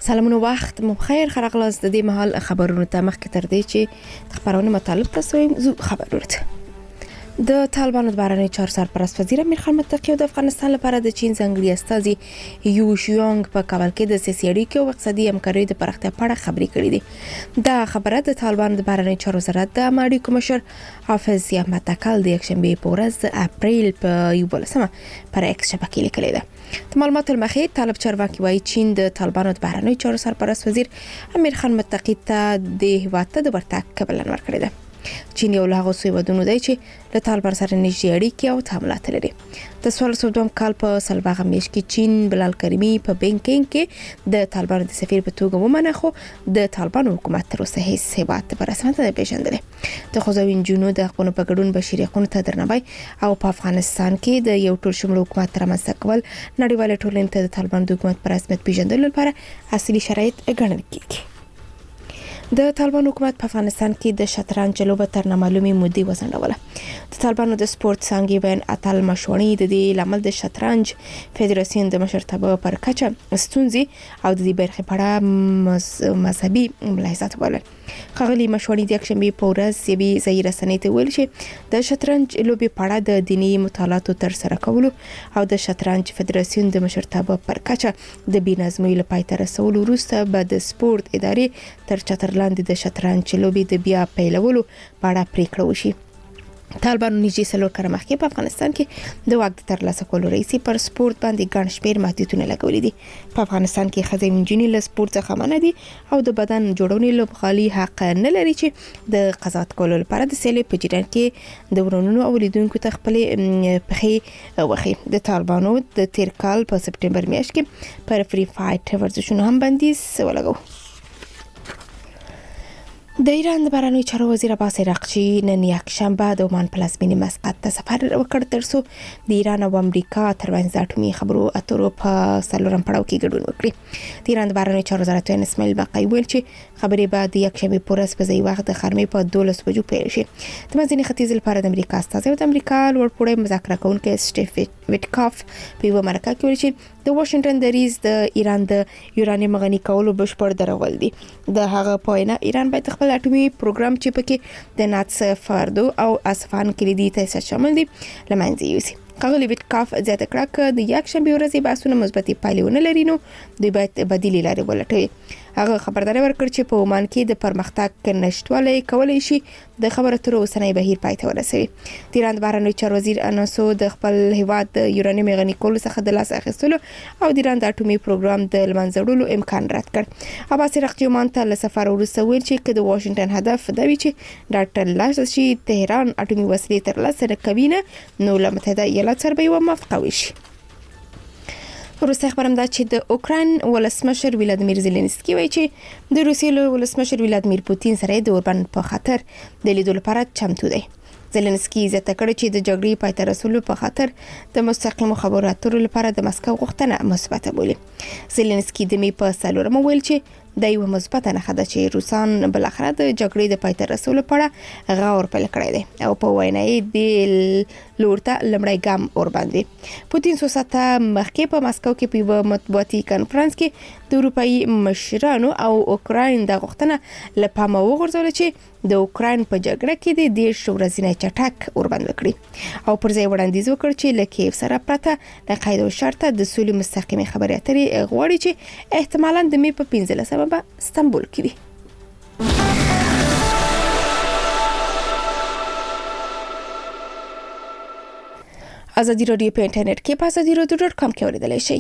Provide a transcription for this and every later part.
سلامونه وخت مو بخیر خراغلاس د دې مهال خبرونه ته مخکې تر دې چې خبرونه مطالب تاسو زو خبرونه د طالبانو د بهرنیو چارو سرپرست وزیر امیر خان متقی د افغانستان لپاره د چین ځانګړي استازي یو شیونګ په کابل کې د سیاسي اړیکو او اقتصادي همکارۍ د پراختیا په اړه خبرې کړې دي. دا خبره د طالبانو د بهرنیو چارو وزارت د اړیکو مشر حافظ احمد تکل د یکشنبه په ورځ د اپریل په 11 پر ایکس شبکې لیکلې ده. د معلوماتو مخې طالب چارواکي وايي چین د طالبانو د بهرنیو چارو سرپرست وزیر امیر خان متقی ته د هیواد ته د ورتګ قبول ورکړی ده. چین یو له هغو ودونو دی چې له طالبان سره نږدې اړیکې او تعاملات لري. د 2002 کال په سلباغه میاشت کې چین بلال کریمی په بینکینګ کې د طالبانو د سفیر په توګه ومنه، خو د طالبانو حکومت تر اوسه هیڅ هیواد په رسمیت نه پیژندل. د خوځوین جنو د خپل په ګډون بشري حقوقو ته درناوی او په افغانستان کې د یو ټول شمول حکومت ترمنځ کول نړیوال ټولنې ته د طالبانو د حکومت پر رسمیت پیژندلو لپاره اصلي شرایط ګڼل کیږي. د طالبان حکومت په افغانستان کې د شطرنج لوبه تر نامعلومې مودې وځنډوله. د طالبانو د سپورت څانګې وین اتل مشوڼي د دې لامل د شطرنج فدراسیون د مشرتابه پر کچه ستونزې او د دې برخې په اړه مذهبي ملاحظات وکړل. خغلی مشوڼي د یکشنبه په ورځ یوې ځایي رسنۍ ته ویل چې د شطرنج لوبې په اړه د دیني مطالعاتو تر سره کولو او د شطرنج فدراسیون د مشرتابه پر کچه د بېنظمۍ له پای ته رسولو وروسته به د سپورت ادارې تر چتر لاندې د شطرنج لوبې د بیا پیلولو په اړه پریکړه وشي. طالبانو نږدې څلور کاله مخکې په افغانستان کې د واک د ترلاسه کولو رئیسي پر سپورت باندې ګڼ شمېر محدودیتونه لګولي دي. په افغانستان کې ښځې نجونې له سپورت څخه منع دي او د بدن جوړونې لوبغالي حق نه لري چې د قضاوت کولو لپاره د سیلې په جریان کې د ورونو او لیدونکو ته خپلې پښې وخی. د طالبانو د تیر کال په سپټمبر میاشت کې پر فری فایټ ورزشونو هم بندیز ولګاو. د ایران د بهرنیو چارو وزیر عباس عراقچي نن یکشنبه د عمان پلازمینې مسقط ته سفر وکړ ترڅو د ایران او امریکا ترمنځ د اټومي خبرو اترو په څلورم پړاو کې ګډون وکړي. د ایران د بهرنیو چارو وزارت اسماعیل باقی ویل چې خبرې به د یکشنبه په ورځ په ځای وخت د خرمې په 12 بجو پیل شي. د منځني ختیځ لپاره د امریکا استازی او د امریکا لوړپوړی مذاکره کوونکی سټیف ویټکاف په یو مرکه کې ویل چې د واشنگټن دریځ د ایران د یورانیم غني کولو بشپړ درول دي. د هغه پوینه ایران باید خپل اټومي پروګرام چې پکې د ناتس فاردو او اصفهان کلیدي تاسیس شامل دي لمنځه یوسي. قاغلی ویټکاف زیاته کړه چې د یکشنبه ورځې بحثونه مثبتې پایلې ونه لري نو دوی باید بدیلې لارې ولټوي. هغه خبرداري ورکړ چې په عمان کې د پرمختګ نشټوالی کولای شي د خبرو اترو اوسنۍ بهیر پای ته ورسوي. د ایران د بهرنیو چارو وزیر اناسو د خپل هیواد د یورانیم غني کولو څخه د لاس اخیستلو او د ایران د اټومي پروګرام د لمنځه وړلو امکان رد کړ. عباس عراقچي عمان ته له سفر وروسته ویل چې د واشنگټن هدف دا وی چې د ترلاسه شي تهران اټومي وسلې ترلاسه کوي نه نو له متحده ایالات سره به موافقه وشي. روسي خبرم دا چې د اوکراین ولسمشر ولادیمیر زيلنسکي وایي چې د روسیې ولسمشر ولادیمیر پوتین سره د اوربان په خاطر د لیدلو لپاره چمتو دی. زيلنسکي زیاته کړې چې د جګړې پای ته رسولو په خاطر د مستقیم خبرو اترو لپاره د مسکو غوښتنه مثبته بولي. زيلنسکي د می په سالورم ویل چې د یو مثبته نه خده چې روسان بل اخر د جګړې د پای ته رسولو لپاره غور پیل کړی دی او په وینای د لورته لمړی ګام اور باندې. پوتین سوساته مخکې په مسکو کې په مطبوعاتي کانفرنس کې د اروپאי مشرانو او اوکراین د غوښتنه لپاره وغورځول چې د اوکراین په جګړه کې د دیش ورځنی چټک اوربند وکړي او پر ځای وړاندیز وکړ چې لکه سره پرته د قاعده او شرط د سولې مستقیمه خبرې اترې غوړي چې احتمالاً د می په 15 به استانبول کې وي. ازادي رادیو په انټرنیټ کې په azadirodio.com کې اوریدلای شئ.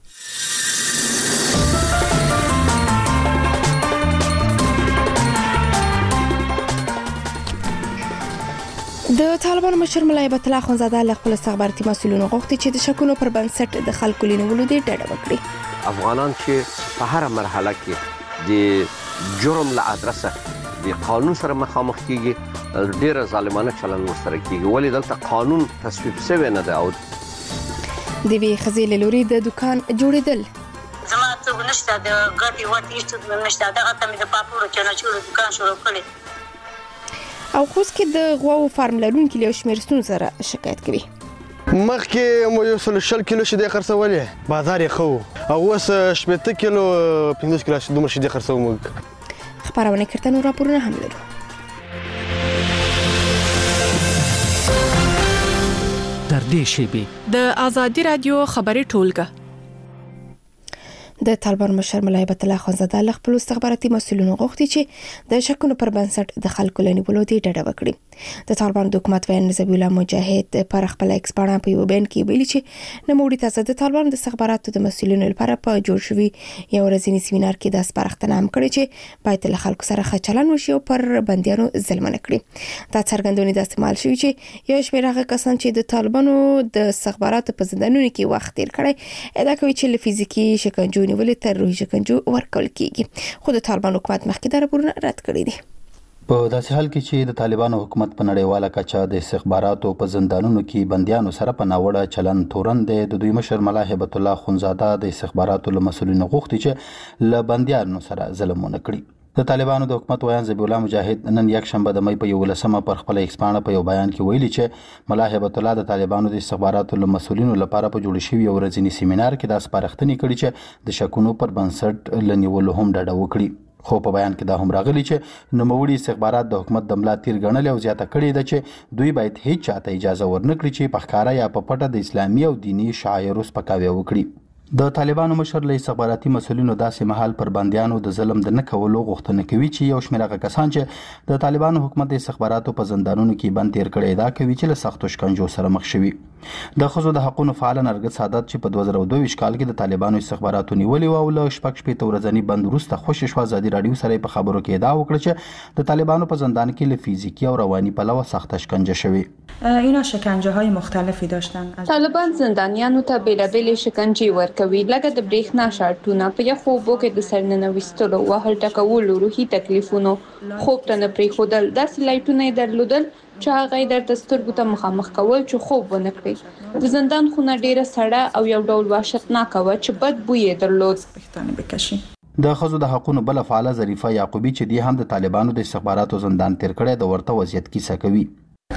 د طالبانو مشر ملا هیبت الله اخندزاده له خپل استخباراتي مسؤلینو غوښتي چې د شکونو پر بنسټ د خلکو لینولو د ډډه وکړي. افغانان چې په هر مرحله کې د جرم له ادرسه د قانون سره مخامخ کیږي، ډیر ظالمانه چلند ورسره کیږي، ولی دلته قانون تصویب شوی نه دی. او د وی خزیل لوري د دکان جوړیدل زما ته نشته د ګټي وټي هیڅ نشته، دغه ته مې د پاپورو چنچولو دکان شروع کړی. او خوست کې د غواو فارم لرونکو له شمیر ستون سره شکایت کوي. مخکې مو 120 کیلو شیدې خرڅولې، بازار یې ښه و، او اوس 80 کیلو 50 کیلو دومره شیدې خرڅوو موږ. خبرونه کړه نور راپورونه هم لرو. در دې شیبې د آزادي رادیو خبري ټولګه د طالبان مشر ملا هیبت الله خانزاده له خپل استخباراتي مسؤلینو غوښتي چې د شکونو پر بنسټ د خلکو لنیولو دی ډډه وکړي. د طالبان د حکومت وین نزبی الله مجاهد پر خپل ایکس باندې په یو بیان کې ویلي چې نوموړي تاسو د طالبان د استخباراتو د مسؤلینو لپاره په جوړ شوی یو ورځنی سیمینار کې د سپارښتنه هم کړې چې باید له خلکو سره ښه چلند وشي او پر بندیانو ظلم نه کړي. دا څرګندونه د استعمال شوی چې یو شمېر هغه کسان چې د طالبانو د استخباراتو په زندانونو کې وخت تیر کړی ادعا کوي چې له فزیکی شکنجو ولې تر روحي شکنجو ورکول کیږي، خو د طالبان حکومت مخکې دا راپورونه رد کړی دي. په داسې حال کې چې د طالبانو حکومت په نړیواله کچه د استخباراتو په زندانونو کې بندیانو سره په ناوړه چلند تورن دی، د دوی مشر ملا هیبت الله خانزاده د استخباراتو له مسؤلینو غوښتي چې له بندیانو سره ظلم ونه کړي. د طالبانو د حکومت ویان ذبیح الله مجاهد نن یک شنبه د مې په 11 پر خپل ایکسپانه په یو بیان کې ویلي چې ملا هیبت الله د طالبانو د استخباراتو له مسؤلینو لپاره په جوړ شوی یو ورځنی سیمینار کې د سپارښتنې کړې چې د شکونو پر بنسټ لنیولو هم ډډه وکړي. خو په بیان کې دا هم راغلی چې نوموړي استخبارات د حکومت د ملا تیر ګڼل او زیاته کړې ده چې دوی باید هیڅ چاته اجازه ورنکړي چې په ښکاره یا په پټه د اسلامي او دینی شعایرو سپکاوی وکړي. د طالبانو مشر له استخباراتي مسؤلینو داسې مهال پر بندیانو د ظلم د نه کولو غوښتنه کوي چې یو شمېر هغه کسان چې د طالبانو حکومت د استخباراتو په زندانونو کې بند تیر کړي دا کوي چې له سختو شکنجو سره مخ شوي. د ښځو د حقوقو فعال نرګس سعادت چې په 2022 کال کې د طالبانو استخباراتو نیولې او له شپږ شپې ورځنی بند وروسته خوشی شو ازادي رادیو سره په خبرو کې ادعا وکړه چې د طالبانو په زندان کې له فزیکی او رواني پلوه سخت شکنجه شوي. اینا شکنجه های مختلفی داشتن. طالبان زندانیانو ته بیلابیل شکنجه ورکوي لکه د برېښنا شارټونه په یخو اوبو کې د سرننویستلو وهل ټکولو روحي تکلیفونو خوب ته نه پرېښودل داسې لایټونه یې درلودل چې هغه درته سترګو ته مخامخ کول چې خوب ونه کړي. د زندان خونه ډیره سړه او یو ډول وحشتناکه وه چې بد بوی یې درلود. د ښځو د حقوقو بله فعاله ظریفه یعقوبی چې دی هم د طالبانو د استخباراتو زندان تیر کړی د ورته وضعیت کیسه کوي.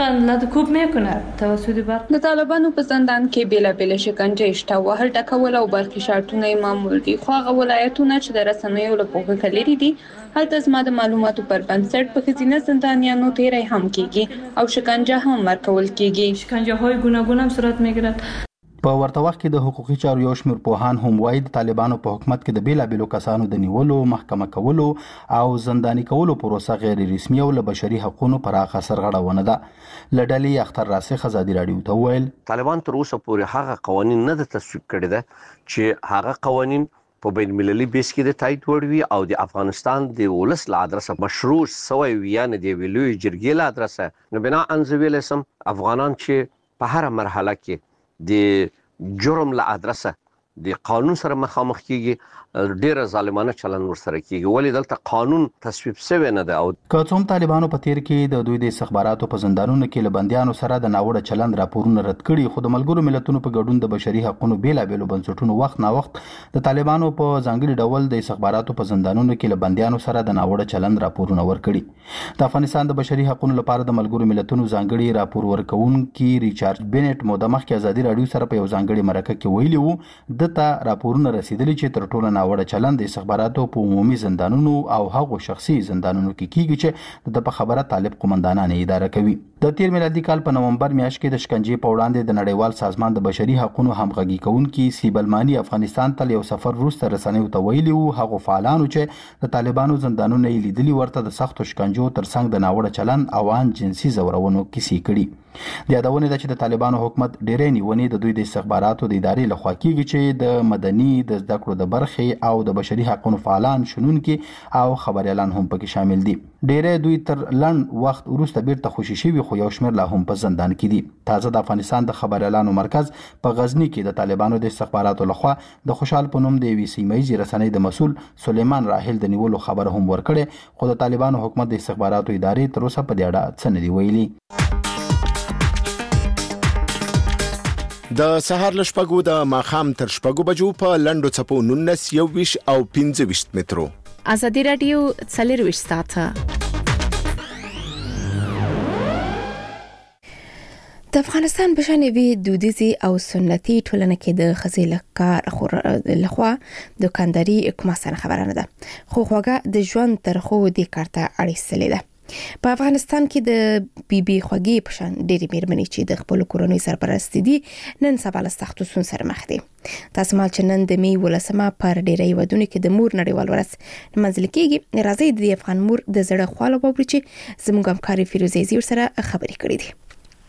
د طالبانو په زندان کې بیلابیل شکنجه شته، وهل ټکول او برقي شارټونه یې معمول دي، خو هغه ولایتونه چې د رسنیو له پوښښه لري دي هلته زما د معلوماتو پر بنسټ په ښځینه زندانیانو تیری هم کیږي او شکنجه هم ورکول کیږي. شکنجه های گوناگون هم صورت میگیرد. په ورته وخت کې د حقوقي چارو یو شمېر پوهان هم وایي د طالبانو په حکومت کې د بیلابیلو کسانو د نیولو، محکمه کولو او زنداني کولو پروسه غیر رسمي او له بشري حقوقو پراخه سرغړونه ده. له ډلې اختر راسخ ازادي رادیو ته وویل طالبان تر اوسه پورې هغه قوانین نه د تصویب کړي ده چې هغه قوانین په بین المللي بیس کې د تایید وړ وي او د افغانستان د ولس له ادرسه مشروع سوی وي، یعنې د ویلوی جرګې له ادرسه. نو بنا انځویل سم افغانان چې په هر مرحله کې د جرم له ادرسه د قانون سره مخامخ کیږي، ډیره ظالمانه چلند ورسره کیږي، ولی دلته قانون تصویب شوی نه ده. او که څوم طالبانو په تیر کې د دوی د استخباراتو په زندانونو کې له بندیانو سره د ناوړه چلند راپورونه رد کړي، خو د ملګرو ملتونو په ګډون د بشري حقوقو بیلابیلو بنسټونو وخت نا وخت د طالبانو په ځانګړي ډول د استخباراتو په زندانونو کې له بندیانو سره د ناوړه چلند راپورونه ورکړي. د افغانستان د بشري حقوقو لپاره د ملګرو ملتونو ځانګړي راپور ورکونکي ریچارډ بینټ موده مخکې ازادي رادیو سره په یو ځانګړي مرکه کې ویلي وو دته راپورونه رسیدلي چې تر ټولو ناوړه چلند د استخباراتو په عمومي زندانونو او هغو شخصي زندانونو کې کیږي چې د په خبره طالب قومندانان اداره کوي. د تیر میلادي کال په نومبر میاشت کې د شکنجې په وړاندې د نړیوال سازمان د بشري حقوقو همغږي کوونکي سیبلمانی افغانستان ته یو سفر وروسته رسنیو ته ویلي وو هغو فعالانو چې د طالبانو زندانونه یې لیدلي ورته د سختو شکنجو ترڅنګ د ناوړه چلند او ان جنسي زورونو کیسې کړي. د یادونې ده چې د طالبانو حکومت ډېرې نیونې د دوی د استخباراتو د ادارې لخوا کیږي چې د مدني، د زده کړو د برخې او د بشري حقوقو فعالان، شنونکي او خبريالان هم پکې شامل دي. ډېرې دوی تر لنډ وخت وروسته بیرته خوشي شوي، خو یو شمېر لا هم په زندان کې دي. تازه د افغانستان د خبريالانو مرکز په غزني کې د طالبانو د استخباراتو لخوا د خوشحال په نوم د یوې سیمه‌یزې رسنۍ د مسؤل سلیمان راحل د نیولو خبره هم ورکړې، خو د طالبانو حکومت د استخباراتو ادارې تر اوسه په دې اړه څه نه دي ویلي. د سهار له شپږو د ماښام تر شپږو بجو په لنډو څپو 19 21 او 25 مترو. آزادي رادیو 24 ساعته. د افغانستان په شان وی دودیزي او سنتي ټولنه کې د خزې لکار لخوا دکانداري کومه سره خبره نه ده خو خوګه د ژوند تر خو د کارته اړیسلې ده په افغانستان کې د بي خوګي په شان ډېری میرمنې چې د خپل کورنۍ سرپرست دي نن سبا له سختو سن سره مخ دي تاسو مال چې نن د می ولسمه پر ډېری ودونه کې د مور نړیوال ورځ منځل کېږي راځي د افغان مور د زړه خواله وبري چې زموږ همکاري فیروزه زیور سره خبرې کړې دي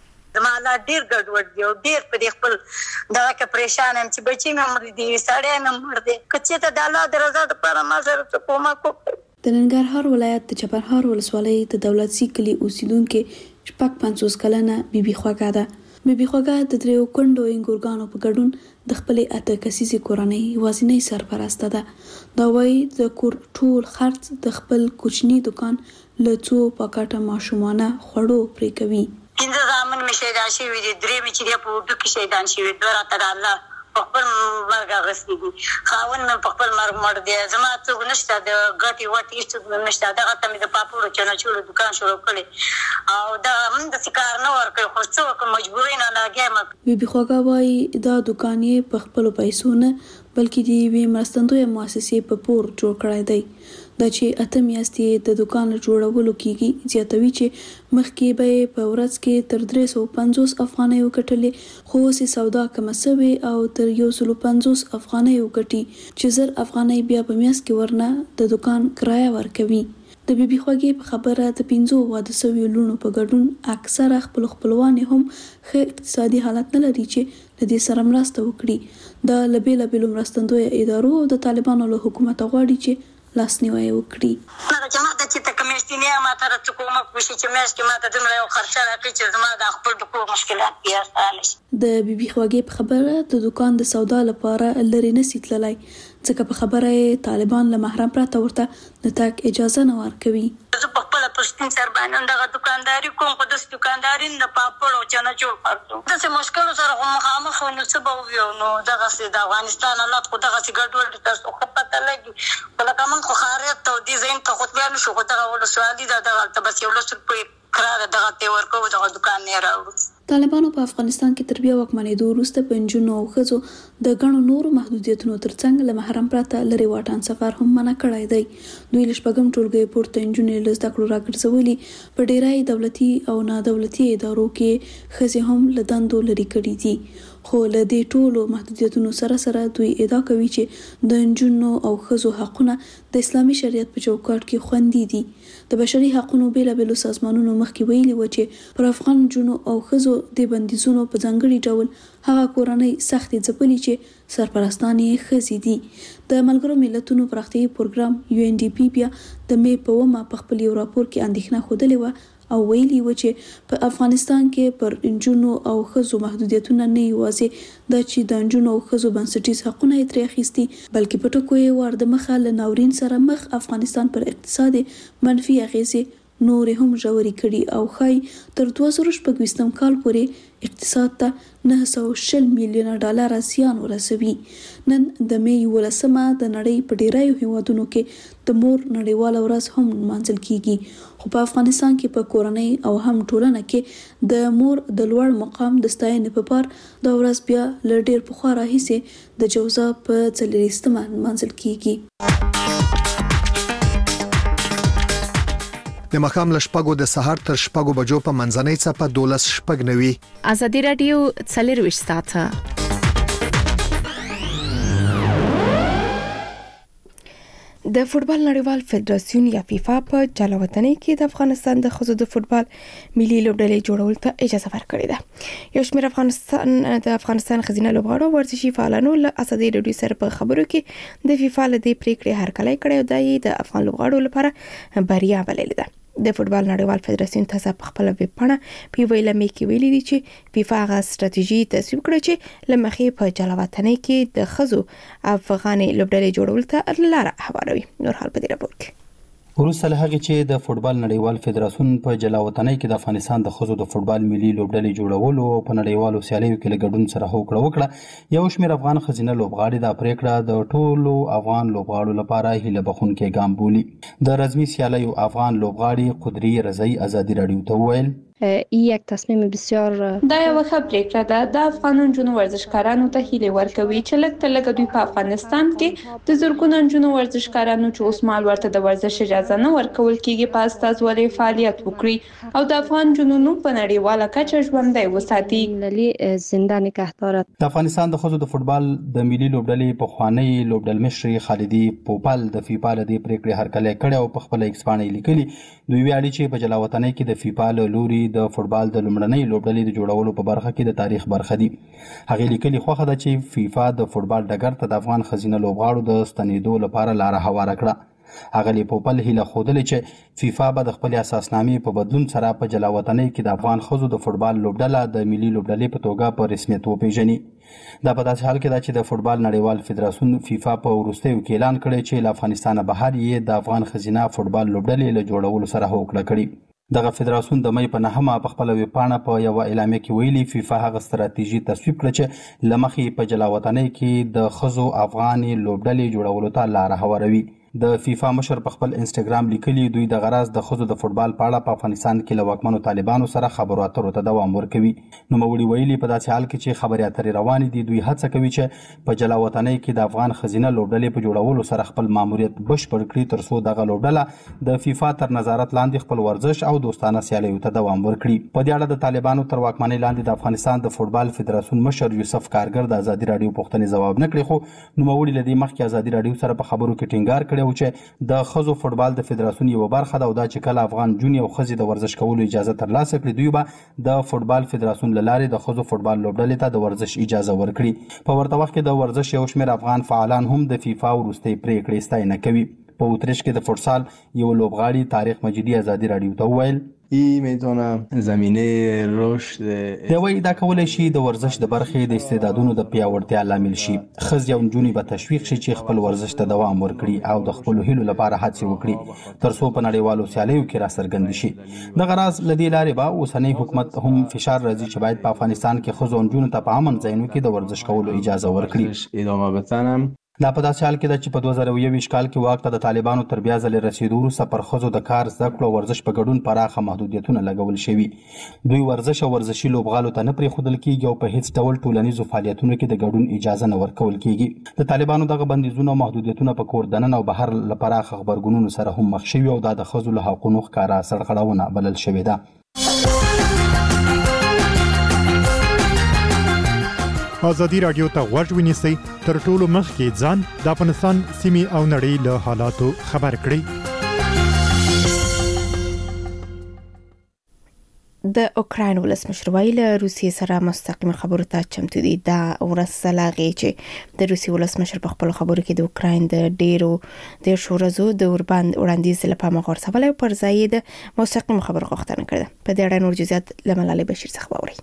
زمالا ډیر ګډوډ دی او ډیر په خپل دغه کې پریشان ام چې بچی مې مړ دي سړی مې مړ دي کچې ته د الله درزه د پر ما سره کومه کو د ننګرهار ولایت د چپرهار ولسوالۍ د دولت سی کلی اوسیدونکو شپږ 50 کلنه بیبي خوګه ده بیبي خوګه د دریو کندو انګورګانو په ګډون د خپل اته کسیزي کورنۍ وازنۍ سرپرسته ده دا وایي د کور ټول خرڅ د خپل کوچنی دکان له څو پاکټه ماشومانه خوړو پرې کوي پنځه زامن مې شهیدان شوي دي درې مې چې په وډو کې شهیدان شوي دوه راته د الله په خپل مرګ اخیستي دي خاوند مې په خپل مرګ مړ دی زما څوک نشته د ګټې وټې هېڅ نشته دغه ته مې د پاپوړو چنچوړو دکان شروع کړی او دا هم داسې کار نه ورکوي خو څه وکړم مجبوري نه لګیا بیبي خوګه وایي دا دکان یې په خپلو پیسو نه بلکې د یوې مرستندویه مؤسسې په پور جوړ کړی دی دا چې اته میاشتې د دکان جوړولو کېږي زیاتوي چې مخکې به په ورځ کې تر 350 افغانۍ وکټلې خو اوس سودا کم شوی او تر 150 افغانۍ وکټي چې زر افغانۍ بیا په میاشت کې ورنه د دکان کرایه ورکوي د بیبي خوګي په خبره د 15 واده شوي لونو په ګډون اکثره خپلوان هم ښه اقتصادي حالت نه لري چې د دې سره مرسته وکړي د لبیل مرستندوی ادارو او د طالبانو له حکومت غواړي چې لاسنیوي وکړي نه چې ما ته چې کمیشتینه ما ته راځي کومه کوشش چې مېش کې ما ته دمره یو خرچه راکړي چې زما د خپل د کور مشکلات بیا اسانه د بیبي خوګي په خبره د دکان د سودا لپاره لری نسی تللی ځکه په خبره طالبان له محرم پرته ورته د تاک اجازه نه ورکوي زه په خپل پښتون سر باندې دغه دکانداري کوم په داس دکانداري نه پاپړو چنچو پاتو دغه مشکل سره مخامخ نو څه به ویو نو دغه د افغانستان حالات خو دغه ګډوډ تاسو خو پته لګي ولکه من خو خارج ته دي زین ته خو بیا نشو خو دغه ولسوالي دغه بس یو لسر په قرار دغه ته ورکو دغه دکان نه راوړو طالبانو په افغانستان کې تر بیا واکمنېدو وروسته په نجونو او ښځو د ګڼو نورو محدودیتونو ترڅنګ له محرم پرته لرې واټن سفر هم منع کړی دی دوی له شپږم ټولګي پورته نجونې له زده کړو راګرځولي په ډیری دولتي او نادولتي ادارو کې ښځې هم له دندو لرې کړي دي خو له دې ټولو محدودیتونو سره دوی ادعا کوي چې د نجونو او ښځو حقونه د اسلامي شریعت په چوکاټ کې خوندي دي د بشري حقوقو بیلابېلو سازمانونو مخکې ویلي و چې پر افغان نجونو او ښځو د بندیزونو په ځانګړي ډول هغه کورنۍ سختې ځپلي چې سرپرستان یې ښځې دي د ملګرو ملتونو پراختیایي پروګرام UNDP بیا د می په ومه په خپل یو راپور کې اندېښنه ښودلې وه او ویلي و چې په افغانستان کې پر نجونو او ښځو محدودیتونه نه یوازې د چې د نجونو او ښځو بنسټیز حقونه یې ترې اخیستي بلکې په ټکو یې ور د مخه له ناورین سره مخ افغانستان پر اقتصاد منفي اغیزې نور هم ژورې کړي او ښایي تر 2026 کال پورې اقتصاد ته 910 میلیونه ډالر زیان ورسوي نن د می 11مه د نړۍ په ډیرایو هیوادونو کې د مور نړیواله ورځ هم منځل کیږي خو په افغانستان کې په کورنۍ او هم ټولنه کې د مور د لوړ مقام د ستاینې په پار د ورځ بیا ل ډیر پخوا راهیسې د جوزا په 40مه منځل کیږي د مخام لشپګو د سحر تر شپګو بجو په منځنۍ صفه 12 شپګ نوي ازادي رادیو 24 ساعته د فوتبال نړیوال فدراسیون یا فیفا په جلاوطنۍ کې د افغانستان د ښځو د فوتبال ملي لوبډلې جوړول ته اجازه ورکړې ده یو شمېر افغانستان ښځینه لوبغاړو ورزشي فعالانو له ازادي رادیو سره په خبرو کې د فیفا له دې پریکړې هرکلی کړی او دا یې د افغان لوبغاړو لپاره بریا بللې ده د فوتبال نړیوال فدراسیون تاسو په خپل ویب پاڼه په ویلمې کې ویلي دي چې فیفا غا ستراتیژي تصویب کړې چې لمخې په جلاوطنۍ کې د ښځو افغاني لوبډلې جوړول ته لار هواروي نور حال په دې راپور کې وروسته له هغې چې د فوتبال نړیوال فدراسیون په جلاوطنۍ کې د افغانستان د ښځو د فوتبال ملي لوبډلې جوړولو او په نړیوالو سیالیو کې له ګډون سره هوکړه وکړه یو شمېر افغان ښځینه لوبغاړي دا پریکړه د ټولو افغان لوبغاړو لپاره هیله بخښونکی ګام بولي د رسمي سیالیو افغان لوبغاړي قدري رضايي ازادي رادیو ته وویل یک تصمیم بسیار دا یو ښه پریکړه ده. د افغان نجونو ورزشکارانو ته هیله ورکوي چې لږ تر لږه دوی په افغانستان کې د زرګونو نجونو ورزشکارانو چې اوس مهال ورته د ورزش اجازه نه ورکول کیږي په استازولۍ فعالیت وکړي او د افغان نجونو په نړیواله کچه ژوندی وساتي. زنده نگه دارد. د افغانستان د ښځو د فوټبال د ملي لوبډلې پخوانی لوبډلمشر خالدي پوپل د فیفا له دې پریکړې هرکلی کړی او په خپل ایکس باندې لیکلي دوی ویاړي چې په جلاوطنۍ کې د فیفا له لوري د فوټبال د لومړنۍ لوبډلې د جوړولو په برخه کې د تاریخ برخه دي. هغې لیکلي خوښه ده چې فیفا د فوټبال ډګر ته د افغان ښځینه لوبغاړو د ستنېدو لپاره لاره هواره کړه. اغلی پوپل هیله خوده چې فیفا به د خپل اساسنامې په بدلون سره په جلاوطنۍ کې د افغان ښځو د فوټبال لوبډله د ملي لوبډلې په توګه په رسمیت وپیژني. دا په داسې حال کې ده چې د فوټبال نړیوال فدراسیون فیفا په وروستیو کې اعلان کړی چې له افغانستانه بهر یې د افغان ښځینه فوټبال لوبډلې له جوړولو سره هوکړه کړې. دغه فدراسیون د مې په 9 په خپل ویبپاڼه په یو اعلامیه کې ویلي فیفا هغه ستراتیژي تصویب کړه چې لمخې په جلاوطنۍ کې د ښځو افغاني لوبډلې جوړولو ته لاره هواروي. د فیفا مشر په خپل انسټاګرام لیکلي دوی د غرض د ښځو د فوټبال په اړه په افغانستان کې له واکمنو طالبانو سره خبرو اترو ته دوام ورکوي. نوموړي ویلي په داسې حال کې چې خبرې اترې روانې دي دوی هڅه کوي چې په جلاوطنۍ کې د افغان ښځینه لوبډلې په جوړولو سره خپل ماموریت بشپړ کړي ترڅو دغه لوبډله د فیفا تر نظارت لاندې خپل ورزش او دوستانه سیالیو ته دوام ورکړي. په دې اړه د طالبانو تر واکمنۍ لاندې د افغانستان د فوټبال فدراسیون مشر یوسف کارګر د ازادي راډیو پوښتنې ځواب نه کړی، خو نوموړي له دې مخکې ازادي راډیو سره په خبرو کې ټینګار کړی و چې د ښځو فوټبال د فدراسیون یوه برخه ده او دا چې کله افغان جونې او ښځې د ورزش کولو اجازه ترلاسه کړي دوی به د فوټبال فدراسیون له لارې د ښځو فوټبال لوبډلې ته د ورزش اجازه ورکړي. په ورته وخت کې د ورزش یو شمېر افغان فعالان هم د فیفا وروستۍ پریکړې ستاینه کوي. په اتریش کې د فوټسال یو لوبغاړي تاریخ مجیدي ازادي راډیو ته وویل این میتونه زمینه رشد دوی دا کولای شي د ورزش د برخې د استعدادونو د پیاوړتیا لامل شي. ښځې او نجونې به تشویق شي چې خپل ورزش ته دوام ورکړي او د خپلو هیلو لپاره هڅې وکړي ترڅو په نړیوالو سیالیو کې راڅرګند شي. دغه راز له دې لارې به اوسنی حکومت هم فشار راځي چې باید په افغانستان کې ښځو او نجونو ته په امن ځایونو کې د ورزش کولو اجازه ورکړي. ادامه بدن دا په داسې حال کې ده چې په 2021 کال کې واک ته د طالبانو تر بیا ځلې رسېدو وروسته پر ښځو د کار زده کړو او ورزش په ګډون پراخه محدودیتونه لګول شوي. دوی ورزش او ورزشي لوبغالو ته نه پرېښودل کېږي او په هیڅ ډول ټولنیزو فعالیتونو کې د ګډون اجازه نه ورکول کېږي. د طالبانو دغه بندیزونه او محدودیتونه په کور دننه او بهر له پراخه غبرګونونو سره هم مخ شوي او دا د ښځو له حقونو ښکاره سرغړونه بلل شوې ده. ازادي راډیو ته غوږ ونیسئ تر ټولو مخکې ځان د افغانستان سیمې او نړۍ له حالاتو خبر کړئ. د اوکراین ولسمشر ویل روسیې سره مستقیم خبرو ته چمتو دي. دا ورځ لاغې چې د روسیې ولسمشر په خپل خبرو کې د اوکراین د ډیرو شورزو د وړاندیز لپاره غوښتل او پر ځای د مستقیم خبرو غوښتنه کړې. په دې اړه نور جزئیات لملالي بشیر څخه باوري.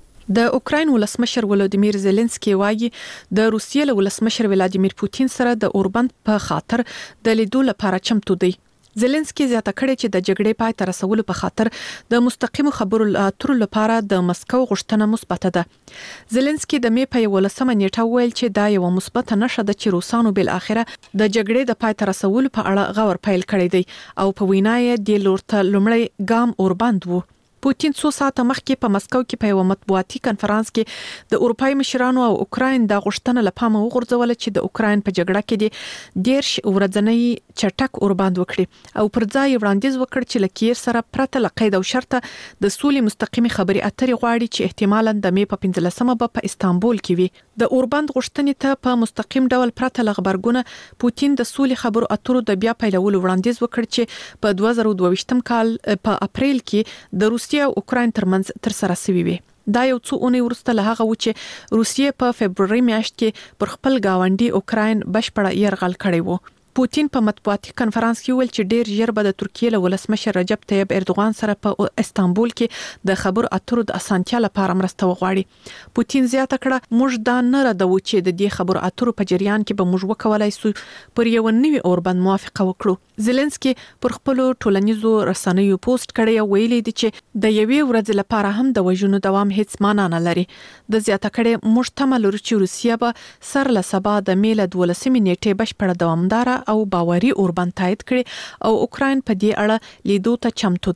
د اوکراین ولسمشر ولودیمیر زيلنسکي وایي د روسیې له ولسمشر ولادیمیر پوتین سره د اوربند په خاطر د لیدو لپاره چمتو دی. زيلنسکي زیاته کړې چې د جګړې پای ته رسولو په خاطر د مستقیم خبرو اترو لپاره د مسکو غوښتنه مثبت ده. زيلنسکي د مې په 11 نیټه ویل چې دا یو مثبت نښه ده چې روسانو بل اخره د جګړې د پای ته رسولو په اړه غور پیل کړی دی او په وینا یې د لورته لومړی ګام اوربند وو. پوتین 2 ساعته مخکې په مسکو کې په یو مطبوعاتي کنفرانس کې د اروپای مشرانو او اوکراین د غوښتنه لپاره وغورځول چې د اوکراین په جګړه کې د 10 ورځنی چټک اوربند وکړي او پر ځای وړاندیز وکړ چې لکیر سره پرته لقید او شرطه د سولې مستقیمي خبري اترې غواړي چې احتمالاً د مې په 15مه په استانبول کې وي. د اوربند غوښتنې ته په مستقیم ډول پرته لغبرګونه پوتین د سولې خبرو اترو د بیا پیلولو وړاندیز وکړ چې په 2022 کال په اپریل کې د روسیې او اوکراین ترمنځ تر سره شوی وي. دا یو څو اونۍ وروسته له هغه و چې روسیې په فبرवरी میاشت کې پر خپل گاونډي اوکراین بشپړه یرغل کړی وو. پوتین په مطبوعاتي کنفرانس کې ویل چې ډیر ژر به د ترکیې له ولسمشر رجب طیب اردوغان سره په استانبول کې د خبرو اترو د اسانتیا لپاره مرسته وغواړي. پوتین زیاته کړه موږ دا نه ردو چې د دې خبرو اترو په جریان کې به موږ وکولای شو پر یو نوي اوربند موافقه وکړو. زيلنسکي پر خپل ټولنیزو رسنیو پوسټ کړی او ویلي دی چې د یوې ورځې لپاره هم د وژنو دوام هیڅ معنا نه لري. د زیاته کړي موږ تمه لرو چې روسیه به سر له سبا د میله 12 نیټې بشپړه دوامدار او باوري اوربند تایید کړي او اوکراین په دې اړه لیدو ته چمتو دی.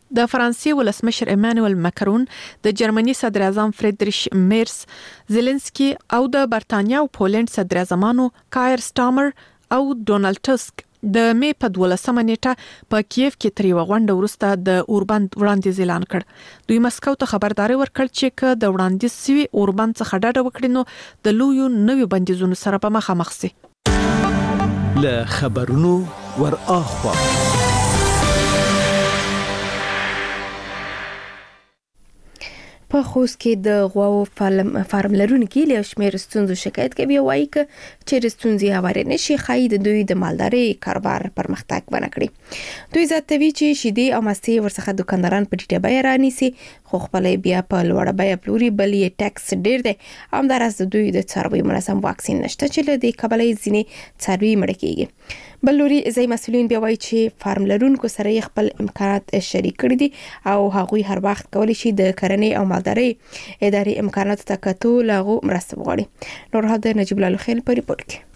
د فرانسې ولسمشر ایمانوئل ماکرون، د جرمني صدر اعظم فریدریش میرز زيلنسکي او د برتانیا او پولند صدر اعظمانو کایر سټارمر او ډونالد ټسک د می په 12 نیټه په کیف کې تر یو غونډه وروسته د اوربند وړاندیز اعلان کړ. دوی مسکو ته خبرداري ورکړ چې که د وړاندیز سوي اوربند څخه ډډه وکړي نو د لویو نوي بندیزونو سره په مخامخ شي. له خبرونو ور اخوا په خوست کې د غواو فارم لرونکي له شمیر ستونزو شکایت کوي، وایي چې ستونزې هواري نشي خای د دوی د مالداري کاروبار پرمختګ ونکړي. دوی زیاتوي چې شیدې او مستې ورڅخه دکانداران په ټیټه بیه رانیسي، خو خپل بیا په لوړه بیه پلوري، بل یې ټیکس ډیر دی. همدارس د دوی د څاروي منظم واکسین نشته چې له دې کبله ځینې څاروي مړ کیږي. بل لوري ځای مسؤلین بیا وایي چې فارم لرونکو سره خپل امکانات شریک کړي دي او هغوی هر وخت کولی شي د کرنې او مالداري اداري امکانات ته کتو لاغو مرسته وغواړي. نور هدا نجیب الله خیل په ریپورت کې.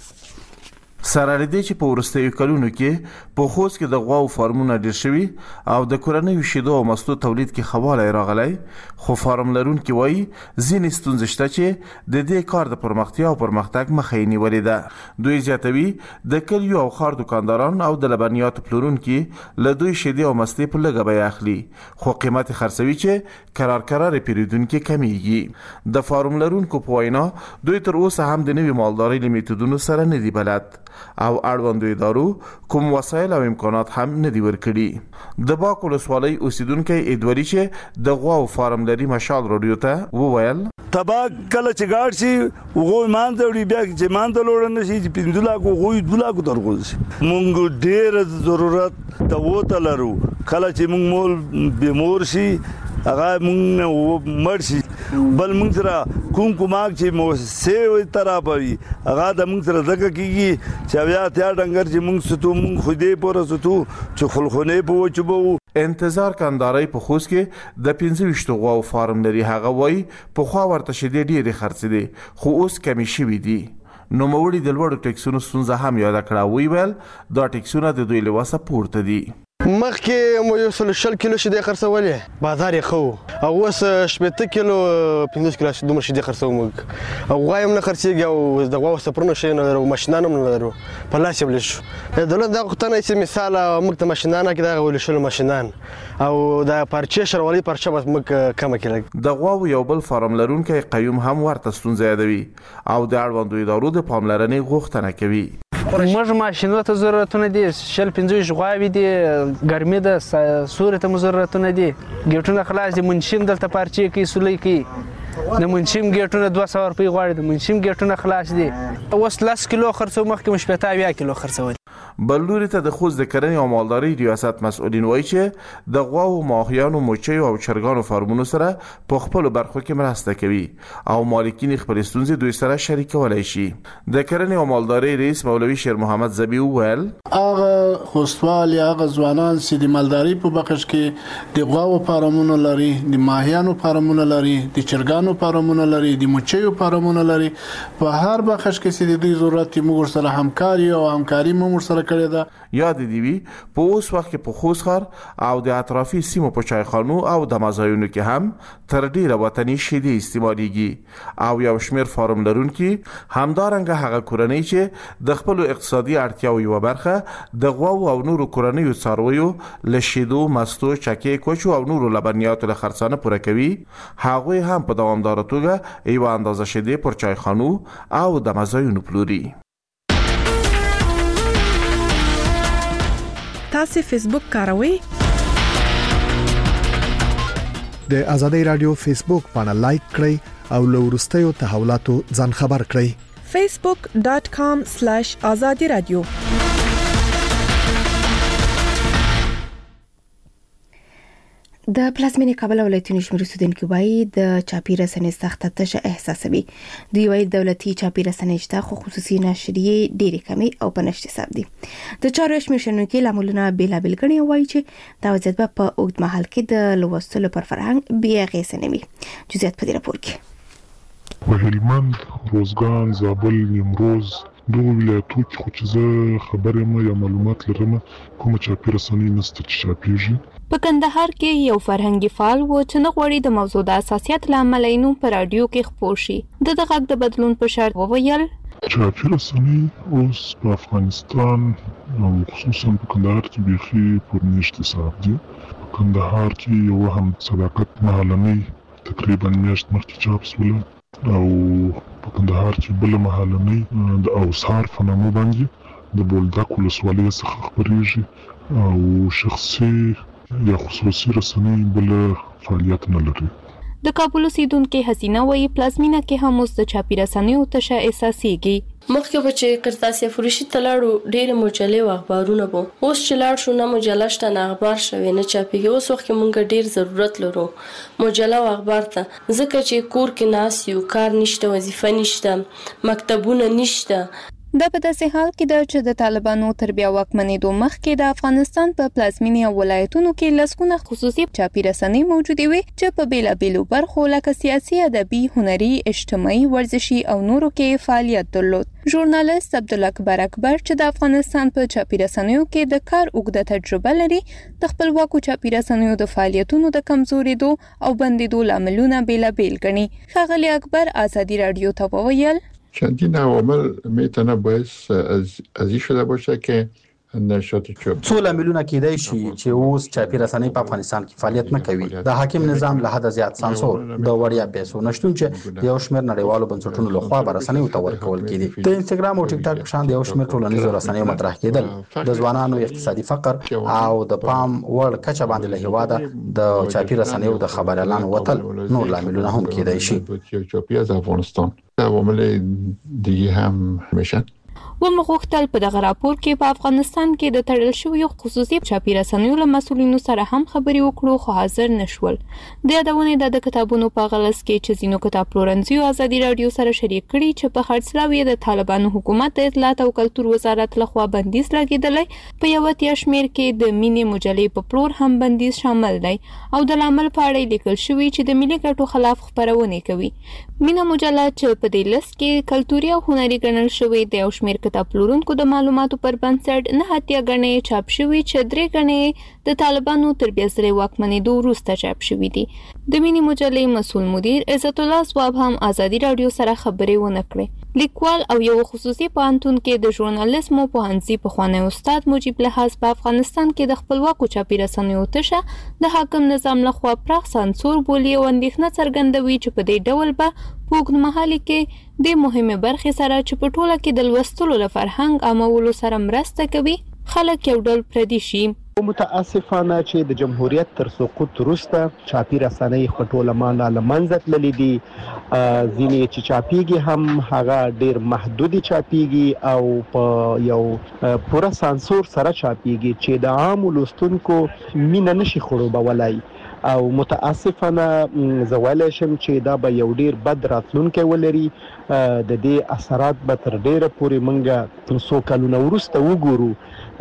سره لري چې په ورستیو کلونو کې په خوست کې د غواو فارمونه ډیر شوي او د کورنیو شیدو او مستو تولید کې خواله راغلی، خو فارم لرونکي وایي ځینې ستونزې شته چې د دې کار د پرمختیا او پرمختګ مخه یې نیولې ده. دوی زیاتوي د کلیو او ښار دکانداران او د لبنیاتو پلورونکي له دوی شیدې او مستې په لږه بیه اخلي، خو قیمت خرڅوي چې قرار پیریدونکو کمیږي. د فارم لرونکو په وینا دوی تر اوسه هم د نوي مالدارۍ له میتودونو سره نه دي بلد او اړوندو ادارو کوم وسایل او امکانات هم نه دی ورکړي. د باک ولسوالۍ اوسیدونکو ادوري چې د غواو فارم لري مشال رادیو ته وویل تبا کله چې ګاډ شي وګو مان ته وړي بیا چې مان ته لوړ نه شي چې پندولا کو غوي دولا کو درغوز مونږ ډېر ضرورت ته وته لرو. کله چې مونږ مول بیمور شي هغه مونږ مړ شي، بل مونږ سره کوماک چې مو سه ترا پوي هغه د مونږ سره زګه کیږي چې بیا ته ډنګر چې مونږ ستو مونږ خو دې پور ستو چې خلخونه په وچبو. انتظار کنداري په خوست کې د 25 غواو فارم لري، هغه وای په خوا ورته شیدې ډېری خرڅ دي خو اوس کمی شوي دي. نو موړي د لوړو ټیکسونو ستونزه هم یاد کړه، ویل دا ټیکسونه د دوی له واسه پورته دي. مخکې مو 100 کیلو شیدې خرڅولې، بازار یې خو او اوس 80 کیلو 15 کیلو دومره شیدې خرڅوم موږ او غوایم نه خرڅېږي او د غواو سفرونه شي نه لرو، ماشینان هم نه لرو، په لاس یې بلشو. دولت دا غوښتنه چې مثال موږ ته ماشینان کې دا ولشل ماشینان او دا پارچې شروالي پارچه بس موږ کم کړل. د غواو یو بل فارم لرونکي قیوم هم ورته ستونزه یادوي او د اړوندو ادارو د پاملرنې غوښتنه کوي. موږ ماشینو ته ضرورتونه دي، 15 غواوي دي، ګرمي ده، سوري ته ضرورتونه دي، ګیټونه خلاص دي، منشم دلته پارچې کوي سولې کوي، د منشم ګیټونه 200 روپۍ غواړي، د منشم ګیټونه خلاص دي. اوس 10 کیلو خرڅو مخکې مش 50 کیلو خرڅول. بل لوري ته د خوست د کرنې او مالدارۍ ریاست مسؤلین وایي چې د غواو، ماهیانو، موچیو او چرګانو فارمونو سره په خپل برخو کې مرسته کوي او مالکین خپل ستونزې دوی سره شریکولای شي. د کرنې او مالدارۍ رئیس مولوي شیر محمد زبی وویل هغه خوستوال هغه ځوانان چې د مالدارۍ په بخش کې د غواو فارمونو لري، د ماهیانو فارمونو لري، د چرګانو فارمونو لري، د موچیو فارمونو لري، په هر بخش کې چې د دوی ضرورت موږ سره همکاري او همکاري موږ سره کړی ده. یاد دی وی په اوس وخت کې په خوست ښار او د اطرافي سیمو په چایخانو او د مزایونو کې هم تر ډیره وطني شیدې استعمالېږي او یو شمیر فارم لرونکي همدارنګه هغه کورنۍ چې د خپل اقتصادي اړتیاو یو برخه د غواو او نورو کورنیو څارویو له شیدو، مستو، چکې، کوچو او نورو لبنیاتو له خرڅانه پوره کوي، هغوی هم په دوامداره توګه یو اندازه شیدې پر چایخانو او د مزایونو پلوري. تاسو فیسبوک کاروئ؟ د ازادۍ رادیو فیسبوک باندې لایک کړئ او له وروستیو تحولاتو ځان خبر کړئ. facebook.com/azadi-radio د پلازمینې کابل ولایتونو شمېر اوسیدونکو وایي د چاپی رسنۍ سخته تشه احساسوي. دوی وایي دولتي چاپی رسنۍ شته خو خصوصي نشریې ډېرې کمې او په نشت حساب دي. د چارو شمېر شنونکي لاملونه بېلابېل ګڼي او وایي چې دا وضعیت به په اوږد مهال کې د لوستلو پر فرهنګ بې اغېزه نه وي. جزئیات په دې راپور کې په هلمند، روزګان، زابل، نیمروز دغه ولایتو کې خو چې زه خبر یم یا معلومات لرم کومه چاپي رسنۍ نشته چې چاپېږي. په کندهار کې یو فرهنګي فعال و چې نه غواړي د موضوع د حساسیت له امله یې نوم په راډیو کې خپور شي. د غږ د بدلون په شرط وویل چاپي رسنۍ اوس په افغانستان او خصوصا په کندهار کې بیخي پر میاشت حساب دي. په کندهار کې یو هم صداقت مهالنۍ تقریبا میاشت مخکې چاپ شوله او په کندهار کې بل مهالنۍ د اوسار په نامه باندې د بولدک ولسوالۍ څخه خپریږي او شخصي یا خصوصي رسنۍ بل فعالیت نه لري. د کابل اوسیدونکو حسینه وایي پلازمینه کې هم اوس د چاپي رسنیو تشه احساسېږي. مخکې به چې قرطاسي فروشي ته لاړو ډېرې مجلې او اخبارونه به اوس چې لاړ شو نه مجله شته نه اخبار شوی نه چاپېږي. اوس وخت کې مونږ ډېر ضرورت لرو مجله او اخبار ته ځکه چې کور کې ناست یو کار نشته وظیفه نشته مکتبونه نشته. دا په داسې حال کې ده چې د طالبانو تر بیا واکمنېدو مخکې د افغانستان په پلازمینې او ولایتونو کې لسګونه خصوصي چاپي رسنۍ موجودې وي چې په بیلابیلو برخو لکه سیاسي، ادبي، هنري، اجتماعي، ورزشي او نورو کې فعالیت درلود. ژورنالیست عبدالاکبر اکبر چې د افغانستان په چاپي رسنیو کې د کار اوږده تجربه لري د خپلواکو چاپي رسنیو د فعالیتونو د کمزورېدو او بندېدو لاملونه بیلابیل ګڼي. ښاغلي اکبر ازادي رادیو ته وویل چندین عوامل میتونه باعث از این شده باشه که نشاط چاپ څو لاملونه کېدای شي چې اوس چاپي رسنۍ په افغانستان کې فعالیت نه کوي. د حاکم نظام له حد زیات سانسور، د وړیا پیسو نشټون چې د یو شمېر نړیوالو بنسټونو لخوا به رسنیو ته ورکول کېدي. د انستګرام او ټیک ټاک په شان د یو شمېر ټولنیزو رسنیو مطرح کېدل، د ځوانانو اقتصادي فقر او د پام وړ کچه باندې له هیواده د چاپي رسنیو د خبر اعلان وتل نور لاملونه هم کېدای شي. چاپی از افغانستان عوامل دیگه هم میشن. ومغوښتل په دغه راپور کې په افغانستان کې د تړل شویو خصوصي چاپي رسنیو له مسؤلینو سره هم خبرې وکړو خو حاضر نشول. د یادونې د کتابونو په غلس کې چې ځینو کتاب پلورنځیو ازادي رادیو سره شریک کړي چې په خرڅلاو یې د طالبانو حکومت د اطلاعات او کلتور وزارت لخوا بندیز لګېدلی. په یو اتیا شمېر کې د مینې مجلې په پلور هم بندیز شامل دی او د لامل په اړه لیکل شوي چې د ملي ګټو خلاف خپرونې کوي. مینه مجله چې په دې لست کې کلتوري او هنري ګڼل شوی د یو شمېر کتاب پلورونکو د معلوماتو پر بنسټ نه اتیا ګڼې چاپ شوي چې 3 ګڼې د طالبانو تر بیا ځلې واکمنېدو وروسته چاپ شوي دي. د مینې مجلې مسؤل مدیر عزت الله ځواب هم ازادي رادیو سره خبرې ونه کړې. لیکوال او یو خصوصي پوهنتون کې د ژورنالیزم او پوهنځي پخوانی استاد مجیب لحاظ په افغانستان کې د خپلواکو چاپي رسنیو تشه د حاکم نظام لخوا پراخ سانسور بولي او اندېښنه څرګندوي چې په دې ډول به په اوږدمهالي کې د مهمې برخې سره چې په ټوله کې د لوستلو له فرهنګ عامولو سره مرسته کوي خلک یو ډول پردي شي. متاسفانه چې د جمهوریت تر سقوط وروسته چاپي رسنۍ خو ټوله معنا له منځه تللي دي. ځینې چې چاپیږي هم هغه ډېر محدودي چاپیږي او په یو پوره سانسور سره چاپیږي چې د عام لوستونکو مینه نشي خړوبولای. او متاسفانه زه ویلی شم چې دا به یو ډیر بد راتلونکی ولري. د دې اثرات به تر ډیره پورې موږ څو کلونه وروسته وګورو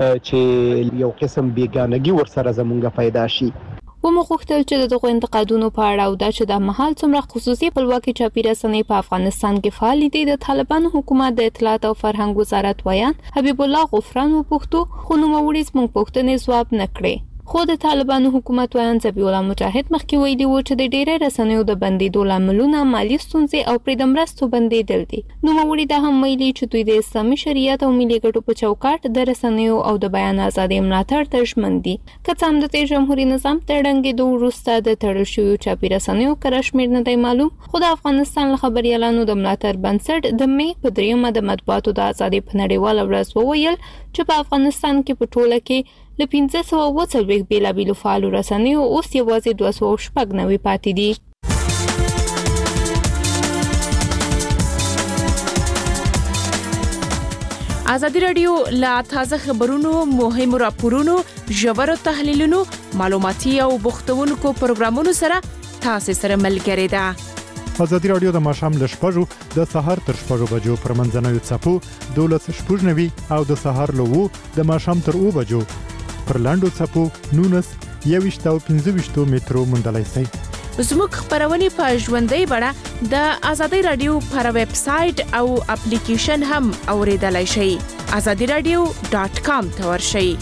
چې یو قسم بیګانګي ورسره زمونږ پیدا شي. ومغوښتل چې دغه انتقادونو په اړه او دا چې د مهال څومره خصوصي خپلواکي چاپي رسنۍ په افغانستان کې فعال دي د طالبانو حکومت د اطلاعات او فرهنګ وزارت ویان حبیب الله غفران وپوښتو خو نوموړي زموږ پوښتنې ځواب نه کړې. خو د طالبانو حکومت ویان ذبیح الله مجاهد مخکې ویلي و چې د ډېری رسنیو د بندېدو لاملونه مالي ستونزې او پرې د مرستو بندېدل دي. نوموړي دا هم ویلي چې دوی د اسلامي شریعت او ملي ګټو په چوکاټ د رسنیو او د بیان ازادۍ ملاتړ ته ژمن دي. که څه هم د تېر جمهوري نظام تر ړنګېدو وروسته د تړل شویو چاپي رسنیو کره شمېر نه دی معلوم، خو د افغانستان له خبریالانو د ملاتړ بنسټ د مې په 3 د مطبوعاتو د ازادۍ په نړیواله ورځ وویل چې په افغانستان کې په ټوله کې له 1540 بیلابیلو فعالو رسنیو اوس یوازې 296 پاتې دي. ازادي رادیو لا تازه خبرونو، مهمو راپورونو، ژورو تحلیلونو، معلوماتي او بوختونکو پروګرامونو سره تاسو سره ملګری ده. ازادي رادیو د ماښام ل 6 د سهار تر 6 بجو پر منځنوي څپو 12:09 او د سهار له 2 د ماښام تر 2 بجو پر لاندو څپو 19 21 او 25 مترو مندلای شي. زموږ خبرونه په ژوندۍ بڼه د آزادۍ رادیو پر ویب سټ او اپلیکیشن هم اوریدلای شئ. azadiradio.com ته ورشئ.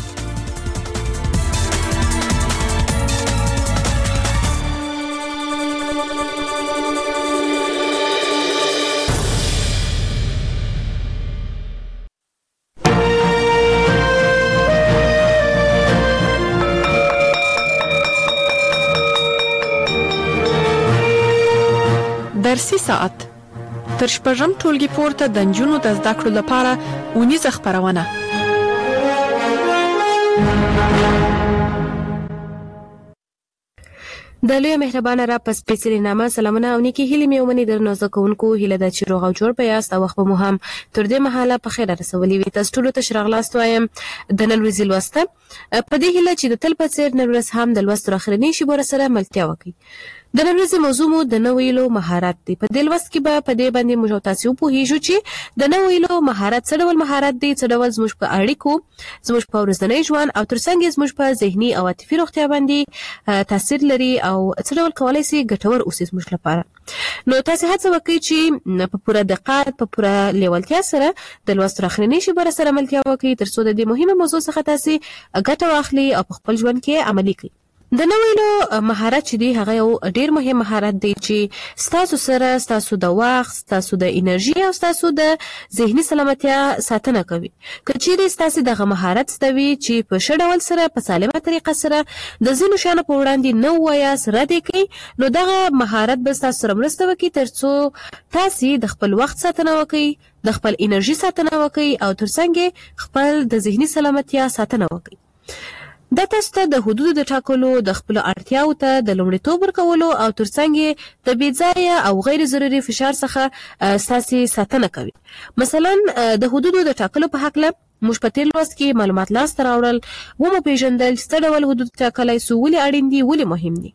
درسي ساعت تر شپږم ټولګي پورته د نجونو د زده کړو لپاره اونیزه خبرونه. د لوی مهربانه را پس سپیڅلې نامه سلامونه او نیکی هیلې مې ومني درنو زده کوونکو. هیله ده چې روغ او جوړ په یاست او وخت مو هم تر دې مهاله په خیر رسولي وي. تاسو ټولو ته ښه راغلاست وایم د نن ورځې لوسته په دې هیله چې د تل په څیر نن ورځ هم د لوست اخرنۍ شیبو سره ملتیا وکړي. د نن ورځې موضوع مو د نو ویلو مهارت دی. په دې لوست کې به په دې باندې موږ تاسو په هیڅ چې د نو ویلو مهارت څه ډول مهارت دی، څه ډول زموږ په اړیکو، زموږ په ورځني ژوند او ترڅنګ زموږ په ذهني او عاطفي روغتیا باندې تاثیر لري او څه ډول کولای شي ګټور اوسي زموږ لپاره. نو تاسو هڅه وکړئ چې په پوره دقت، په پوره لیوالتیا سره د لوست اخرنۍ شیبو سره ملتیا وکړئ ترڅو د دې مهمه موضوع څخه تاسو ګټه واخلئ او په خپل ژوند کې عملي کړئ. د نو ویلو مهارت چې دی هغه یو ډیر مهم مهارت دی چې ستاسو سره ستاسو د وخت، ستاسو د انرژي او ستاسو د ذهني سلامتیا ساتنه کوي. کچېرې ستاسو دغه مهارت ستوي چې په ښه ډول سره په سالمه طریقه سره د ځینو شیانو په وړاندې نه وایاست، رد یې کوئ، نو دغه مهارت به ستاسو سره مرسته وکړي ترڅو تاسو د خپل وخت ساتنه وکړئ، د خپل انرژي ساتنه وکړئ او ترڅنګ خپل د ذهني سلامتیا ساتنه وکړئ. دا تاسو ته د حدودو د ټاکلو، د خپل اړتیاو ته د لومړیتوب ورکولو او ترڅنګ د بې ځایه او غیر ضروري فشار څخه ستاسو ساتنه کوي. مثلا د حدودو د ټاکلو په حق له موږ په تیر لوست کې معلومات لاسته راوړل، ومو پیژندل چې څه ډول حدود ټاکلای سو، ولې اړین دي، ولې مهم دي.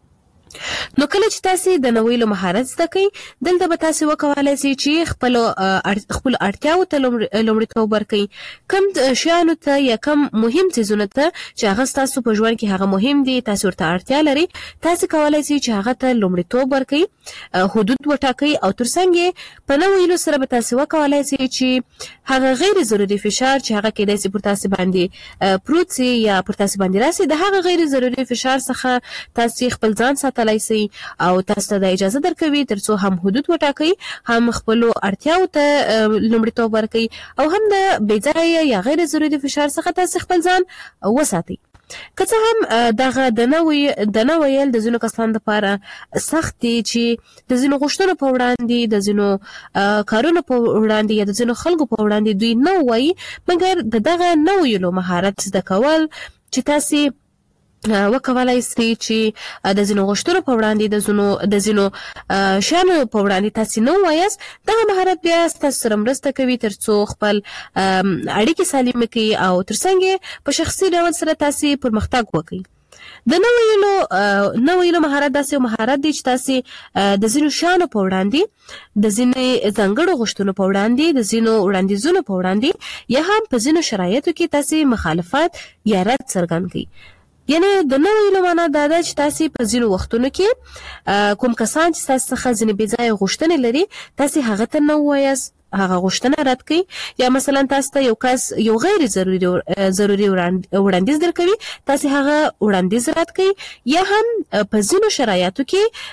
نو کله چې تاسو د نو ویلو مهارت زده کړئ، دلته به تاسو وکولای شئ چې خپل اړتیاو ته لومړیتوب ورکړئ. کم شیانو ته یا کم مهم څیزونو ته چې هغه تاسو په ژوند کې هغه مهم دي، تاسو ورته اړتیا لرئ، تاسو کولای شئ چې هغه ته لومړیتوب ورکړئ، حدود وټاکئ او ترڅنګ په نو ویلو سره به تاسو وکولای شئ چې هغه غیر ضروري فشار چې هغه کېدای شي پر تاسو باندې پروت سي یا پر تاسو باندې راسي، د هغه غیر ضروري فشار څخه تاسو خپل ځان ساتلای شئ او تاسو ته اجازه درکوي ترڅو هم حدود وټاکئ، هم خپل اړتیاو ته لومړیتوب ورکړئ او هم د بې ځایه یا غیر ضروري فشار څخه تاسو خپل ځان وساتئ. که څه هم دغه د نو ویل د ځینو کسانو لپاره سخت دي چې د ځینو غوښتنو په وړاندې، د ځینو کارونو په وړاندې یا د ځینو خلکو په وړاندې دوی نه وایي، مګر دغه نو ویلو مهارت زده کول چې تاسو وکولای شئ چې د ځینو غوښتنو په وړاندې، د ځینو شیانو په وړاندې تاسو نه وایاست، دغه مهارت بیا ستاسو سره مرسته کوي ترڅو خپل اړیکې سالمه کړئ او ترڅنګ په شخصي ډول سره تاسو پرمختګ وکړئ. د نو ویلو مهارت داسې مهارت دی چې تاسو د ځینو شیانو په وړاندې، د ځینې ځانګړو غوښتنو په وړاندې، د ځینو وړاندیزونو په وړاندې یا هم په ځینو شرایطو کې تاسو مخالفت یا رد څرګند کړئ. یعنی د نو ویلو معنا دا ده چې تاسو په ځینو وختونو کې کوم کسان چې تاسو څخه ځینې بې ځایه غوښتنې لري، تاسو هغه ته نه وایاست، هغه غوښتنه رد کړئ. یا مثلا تاسو ته یو کس یو غیر ضروري وړاندیز درکوي، تاسو هغه وړاندیز رد کړئ. یا هم په ځینو شرایطو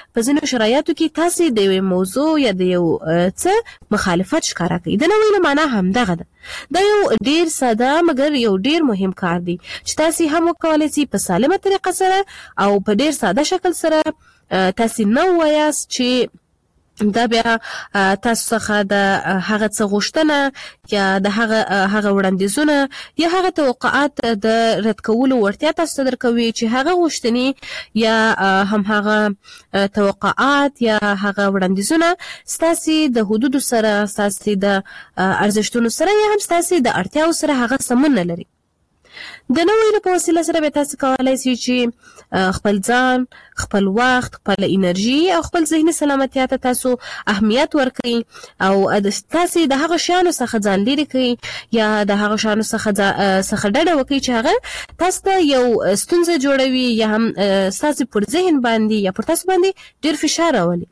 کې تاسو د یو موضوع یا د یو څه مخالفت ښکاره کړئ. د نو ویلو معنا هم دغه ده. دا یو ډیر ساده مګر یو ډیر مهم کار دی چې تاسو هم وکولای شئ په سالمه طریقه سره او په ډیر ساده شکل سره تاسو نو وایاست چې دا بیا تاسو څخه د هغه څه غوښتنه یا د هغه وړاندیزونه یا هغه توقعات د رد کولو وړتیا تاسو ته درکوي چې هغه غوښتنې یا هم هغه توقعات یا هغه وړاندیزونه ستاسو د حدودو سره، ستاسو د ارزښتونو سره یا هم ستاسو د اړتیاو سره هغه سمون نه لري. د نوې په وسیله سره به تاسو کولای شئ چې خپل ځان، خپل وخت، خپل انرژي او خپل ذهني سلامتیا ته تاسو اهمیت ورکړئ او تاسو د هغه شیانو څخه ځان لري کړئ یا د هغه شیانو څخه ډډه وکړئ چې هغه تاسو ته یو ستونزه جوړوي یا هم تاسو پر ذهن باندې یا پر تاسو باندې ډیر فشار راولي.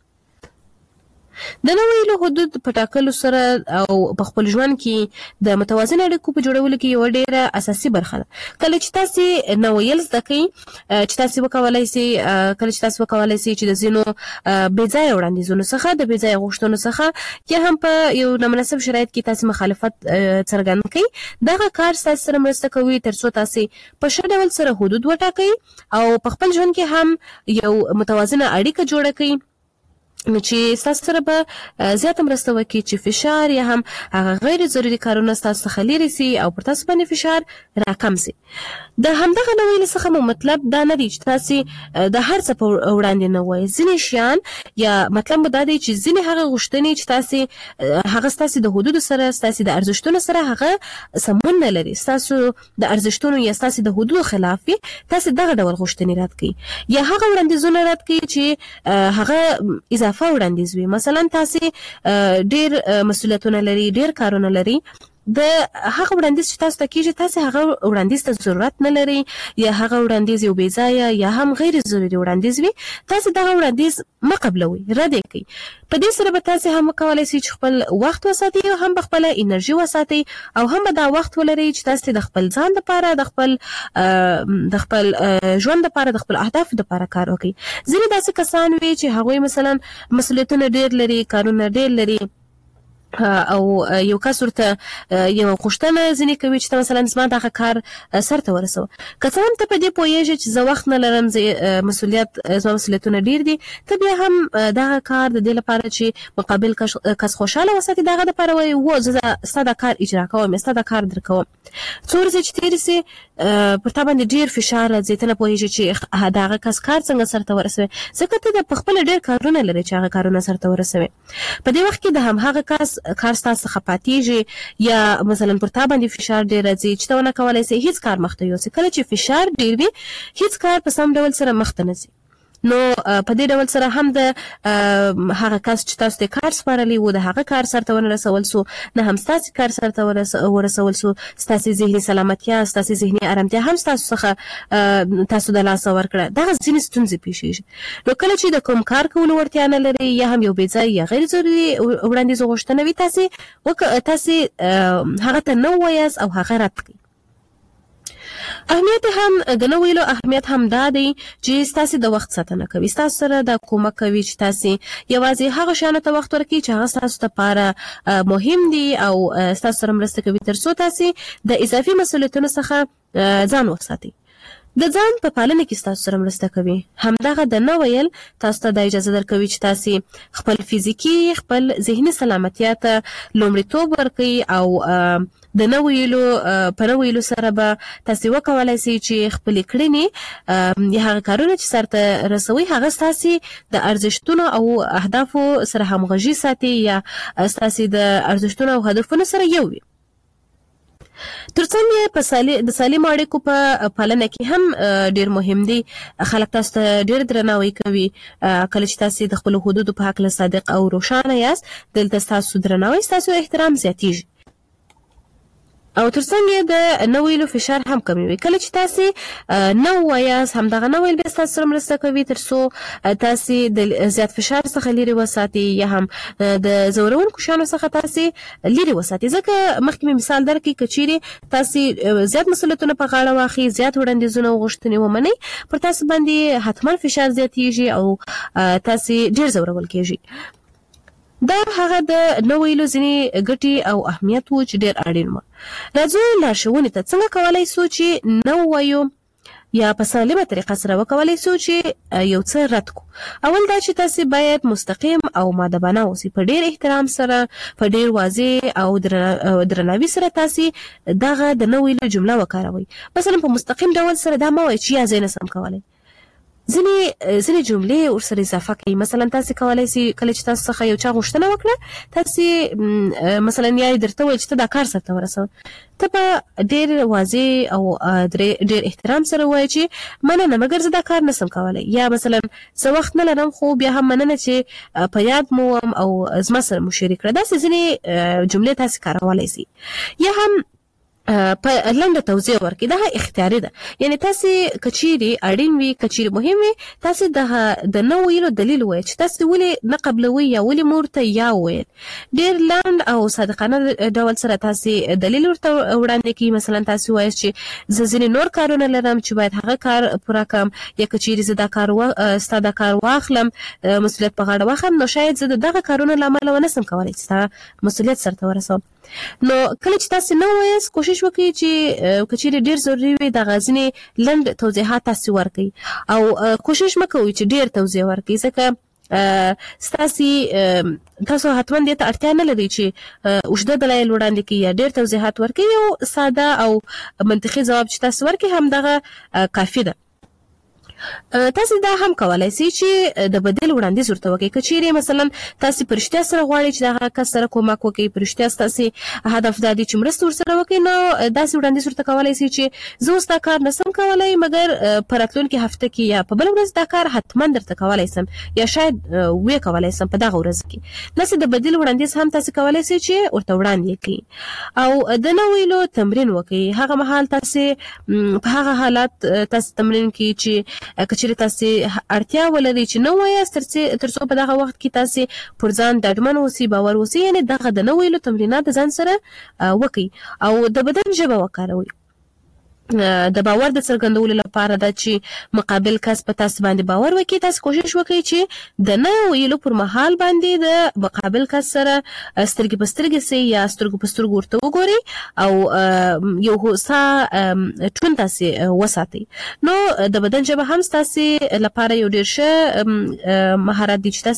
د نویلو حدود په ټاکلو سره او په خپل ژوند کې د متوازن اړیکو په جوړولو کې یو ډیره اساسي برخه ده. کله چې تاسو نویل زده کړئ چې تاسو وکولای شئ چې د ځینو بې ځایه وړاندیزونو څخه د بې ځایه غوښتنو څخه یا هم په یو نامناسب شرایط کې تاسو مخالفت څرګند کړئ، دغه کار تاسو سره مرسته کوي ترڅو تاسو په ښه ډول سره حدود وټاکئ او په خپل ژوند کې هم یو متوازنه اړیکه جوړه کړئ چې تاسو سره به زیاته مرسته وکړي چې فشار یا هم هغه غیر ضروري کارونه تاسو څخه لري سي او پر تاسو باندې فشار راکم سي. د همدغه نویل څخه مو مطلب دا نه دی چې تاسو د هر څه په وړاندې نه وایي. ځینې شیان یا مطلب مو دا دی چې ځینې هغه غوښتنې چې تاسو د حدودو سره، تاسو د ارزښتونو سره هغه سمون نه لري، تاسو د ارزښتونو یا تاسو د حدودو خلاف وي، تاسو دغه ډول غوښتنې رد کړئ یا هغه وړاندیزونه رد کړئ چې هغه اضافه وړاندیز وي. مثلا تاسو ډیر مسؤلیتونه لري، ډیر کارونه لري، د هغه وړاندیز چې تاسو ته کیږي تاسو هغه وړاندیز ته ضرورت نه لري یا هغه وړاندیز یو بې ځایه یا هم غیر ضروري وړاندیز وي، تاسو دغه وړاندیز مه قبلوئ، رد یې کړئ. په دې سره به تاسو هم وکولای شئ چې خپل وخت وساتئ او هم خپل انرژي وساتئ او هم دا وخت ولرئ چې تاسو د خپل ځان لپاره، د خپل ژوند لپاره، د خپل اهدافو لپاره کار وکړئ. ځینې داسې کسان وي چې هغوی مثلا مسؤلیتونه ډیر لري، کارونه ډیر لري او یو کس ورته یو غوښتنه ځینې کوي چې مثلا زما دغه کار سرته ورسوه. که څه هم ته په دې پوهېږې چې زه وخت نه لرم، زما مسؤلیتونه ډیر دي، ته بیا هم دغه کار د دې لپاره چې مقابل کس خوشحاله وساتي دغه دپاره وایي و زه ستا دا کار اجرا کوم، ستا دا کار در کوم. څو ورځې چې تېرې سي پر تا باندې ډیر فشار راځي، ته نه پوهېږې چې دغه کس کار څنګه سرته ورسوي، ځکه ته د پخپله ډیر کارونه لري چې هغه کارونه سرته ورسوي. په دې وخت کې د همهغه کس کار ستاسو څخه پاتېږي یا مثلا پر تا باندې فشار ډیر راځي چې ته ونه کولی شې هیڅ کار مخته یوسې. کله چې فشار ډیر وي هیڅ کار په سم ډول سره مخته نه ځي، نو په دې ډول سره هم د هغه کس چې تاسو ته کار سپارلی و د هغه کار سرته ونه رسول سو، نه هم ستاسو کار سرته ورسول سو، ستاسو ذهني سلامتیا، ستاسو ذهني ارامتیا هم ستاسو څخه تاسو د لاسه ورکړه. دغه ځینې ستونزې پیښیږي. نو کله چې د کوم کار کولو وړتیا نه لري یا هم یو بې ځایه یا غیر ضروري وړاندیز غوښتنه وي، تاسو هغه ته نه ووایاست او هغه رد کړئ. اهمیت هم د نویلو اهمیت هم دا دی چې تاسو د وخت ساتنه کوي، تاسو سره د کومک کوي چې تاسو یوازې هغه شانو ته وخت ورکړئ چې هغه تاسو لپاره مهم دي او تاسو سره مرسته کوي ترڅو تاسو د اضافي مسؤلیتونو څخه ځان وساتئ. د ځان په پالنه کې تاسو سره مرسته کوي. همدغه د نه ویل تاسو ته د اجازه درکوي چې تاسو خپل فزیکی، خپل ذهني سلامتیا ته لومړیتوب ورکړئ او د نه ویلو په نه ویلو سره به تاسو وکولای شئ چې خپل کړنې یا هغه کارونه چې سرته رسوي هغه تاسو د ارزښتونو او اهدافو سره همغږي ساتي یا تاسو د ارزښتونو او هدفونو سره یو وي. ترڅنګ په د سالمو اړیکو په پالنه کې هم ډیر مهم دي. خلک تاسو ته ډیر درناوی کوي. کله چې تاسو د خپل حدودو په هکله صادق او روښانه یاست، دلته تاسو درناوی، تاسو احترام زیاتیږي. او ترڅنګ د نه ویلو فشار هم کموي. کله چې تاسو نه وایاست، همدغه نه ویل به تاسو سره مرسته کوي ترڅو تاسو د زیات فشار څخه لرې وساتئ یا هم د زورونکو شیانو څخه تاسو لرې وساتئ. ځکه مخکې مې مثال درکړی، که چیرې تاسو زیات مسؤلیتونه په غاړه واخلئ، زیات وړاندیزونه او غوښتنې ومنئ، پر تاسو باندې حتما فشار زیاتیږي او تاسو ډیر زورول کیږي. دا هغه د نو ویلو ځینې ګټې او اهمیت و چې ډیر اړین و. راځو لارښوونې ته. څنګه کولی شو چې نه ووایو یا په سالمه طریقه سره وکولی شو چې یو څه رد کو؟ اول دا چې تاسو باید مستقیم او مؤدبانه اوسئ، په ډیر احترام سره، په ډیر واضح او درناوي سره تاسو دغه د نه ویلو جمله وکاروئ. مثلا په مستقیم ډول سره دا مه وایئ چې یا زه نشم کولی، بلکې تاسو د خپل ځان، د خپل ارزښتونو او د خپل ځینې جملې ورسره اضافه کوي. مثلا تاسو کولای شئ کله چې تاسو څخه یو چا غوښتنه وکړه، تاسو مثلا یا درته وایي چې ته دا کار سرته ورسوه، ته به ډېر واضح او ډېر احترام سره وایي چې مننه مګر زه دا کار نسم کولی، یا مثلا زه وخت نه لرم خو بیا هم مننه چې په یاد مو وم او زما سره مو شریک کړه. داسې ځینې جملې تاسو کارولی شئ. یا هم په لنډه توضیح ورکړي، دا اختیاري ده. یعنی تاسو کچيري اړین وي، کچيري مهم وي، تاسو د نو ویلو دلیل وایي چې تاسو ولې نه قبلوي یا ولې مورته یا ویل. ډېر لاند او صادقانه ډول سره تاسو دلیل ورته وړاندې کوي. مثلا تاسو وایي چې زه ځینې نور کارونه لرم چې باید هغه کار پوره کړم، یا کچيري زه دا کار ستا دا کار واخلم، مسؤلیت په غاړه واخلم، نو شاید زه دغه کارونه لامل ونسم کولی چې ستا مسؤلیت سرته ورسوم. نو کله چې تاسو نو وایي کوشش وکړئ چې کچېرې ډېر ضروري وي د غازنې لنډ توضیحات تاسو ورکړئ، او کوشش مکوئ چې ډېر توضیح ورکړئ، ځکه تاسو حتما دې ته اړتیا نه لري چې اوږده دلایل وړاندې کړئ یا ډېر توضیحات ورکړئ. یو ساده او منطقي ځواب چې تاسو ورکړئ همدغه کافي ده. تاسو دا هم کولای شئ چې د بدیل وړاندیز ورته وکړئ. که چیرې مثلا تاسو په رښتیا سره غواړئ چې دغه کس سره کومک وکړئ، په رښتیا ستاسو هدف دا دی چې مرسته ورسره وکړئ، نو داسې وړاندیز ورته کولای شئ چې زه اوس دا کار نسم کولی مګر په راتلونکي هفته کې یا په بله ورځ دا کار حتما درته کولی سم، یا شاید ویې کولی سم په دغه ورځ کې. داسې د بدیل وړاندیز هم تاسو کولی شئ چې ورته وړاندې کړئ. او د نه ویلو تمرین وکړئ. هغه مهال تاسو په هغه حالت تاسو تمرین کړئ چې کچېرې تاسو اړتیا ولرئ چې نو وایاست، ترڅو په دغه وخت کې تاسو پر ځان ډاډمن اوسئ، باور اوسئ. یعنې دغه د نو ویلو تمرینات د ځان سره وکړئ او د بدن ژبه وکاروئ. د باور د څرګندولو لپاره دا چې مقابل کس په تاسو باندې باور وکړي، تاسو کوشش وکړئ چې د نه ویلو پر مهال باندې د مقابل کس سره سترګې په سترګې سئ یا سترګو په سترګو ورته وګورئ او یو هوسا ټون تاسو وساتئ. نو د بدن ژبه هم تاسو لپاره یو ډېر ښه مهارت دی چې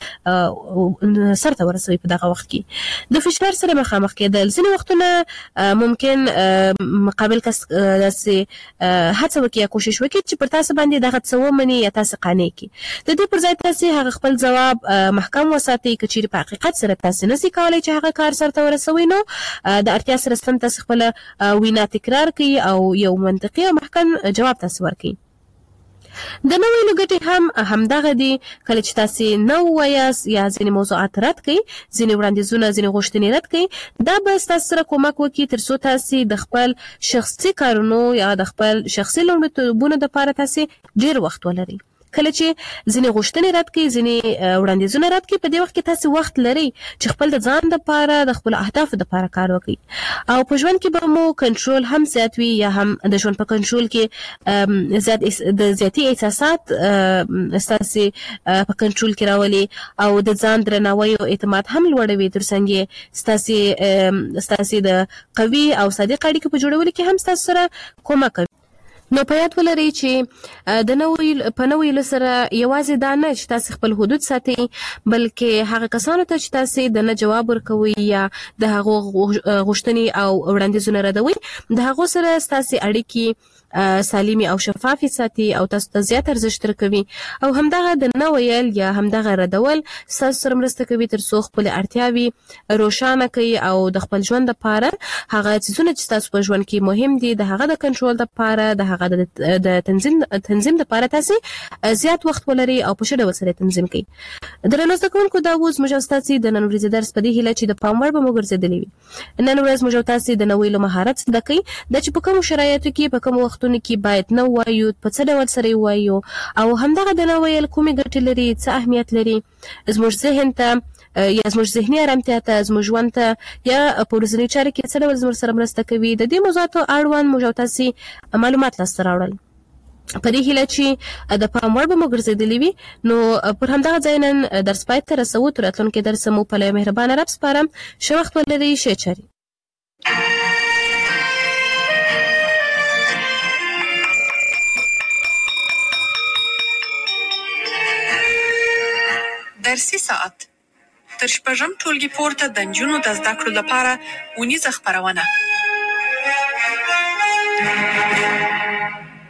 تاسو سرته ورسوئ په دغه وخت کې. د فشار سره مخامخ کېدل، ځینې وختونه ممکن مقابل کس داسې هڅه وکړي یا کوشش وکړي چې پر تاسو باندې دغه څه ومني یا تاسو قانع کړي. د دې پر ځای تاسو هغه خپل ځواب محکم وساتئ. که چیرې په حقیقت سره تاسو نشئ کولی چې هغه کار سرته ورسوئ، نو د اړتیا سره سم تاسو خپله وینا تکرار کړئ او یو منطقي او محکم جواب تاسو ورکړئ. د نو ویلو ګټې هم همدغه دي. کله چې تاسو نو وایاست یا ځینې موضوعات رد کړئ، ځینې وړاندیزونه، ځینې غوښتنې رد کړئ، دا به ستاسو سره کومک وکړي ترڅو تاسو د خپل شخصي کارونو یا د خپل شخصي لومړیتوبونو دپاره تاسو ډېر وخت ولرئ. کله چې ځینې غوښتنې رد کړئ، ځینې وړاندیزونه رد کړئ، په دې وخت کې تاسو وخت لرئ چې خپل د ځان دپاره د خپلو اهدافو دپاره کار وکړئ. او په ژوند کې به مو کنټرول هم زیات وي، یا هم د ژوند په کنټرول کې د زیاتي احساسات ستاسو په کنټرول کې راولي، او د ځان درناوی او اعتماد هم لوړوي. ترڅنګ ستاسو د قوي او صادق اړیکو په جوړولو کې هم ستاسو سره کومک کوي. نو په یاد ولرئ چې د په نو ویلو سره یوازې دا نه چې تاسو خپل حدود ساتئ، بلکې هغه کسانو ته چې تاسو د نه جواب ورکوئ یا د هغو غوښتنې او وړاندیزونه ردوئ، د هغو سره ستاسو اړیکې سالمي او شفافي ساتي او تاسو ته زیات ارزښت ورکوي. او همدغه د نه ویل یا همدغه ردول ستاسو سره مرسته کوي ترڅو خپل اړتیاوې روښانه کوي او د خپل ژوند لپاره هغه څیزونه چې تاسو په ژوند کې مهم دي د هغه د کنټرول لپاره، د هغه د تنظیم لپاره تاسو زیات وخت ولري او په ښه ډول سره تنظیم کوي. درنو زده کوونکو، دا اوس موږ ستاسو د نن ورځې درس په دې هیله چې د پام وړ به مو ګرځېدلی وي. نن ورځ موږ تاسو د نه ویلو مهارت زده کوي، دا چې په کومو شرایطو کې په کومو وختونو کې باید نه وایو، په څه ډول سره وایو، او همدغه د نه ویل کومې ګټې لري، څه اهمیت لري زموږ ذهن ته یا زموږ ذهني ارامتیا ته، زموږ ژوند ته، یا په ورځني چارو کې څه ډول زموږ سره مرسته کوي. د دې موضوعاتو اړوند موږ تاسو معلومات لاسته راوړل. په دې هیله چې د پام وړ به مو ګرځېدلی وي. نو پر همدغه ځای نن درس پای ته رسوو. تر راتلونکي درس مو په مهربانه رب سپارم. ښه وخت ولرئ، ښه چارې. درسي ساعت تر شپږم ټولګي پورته د نجونو د زده کړو لپاره ونیزه خپرونه.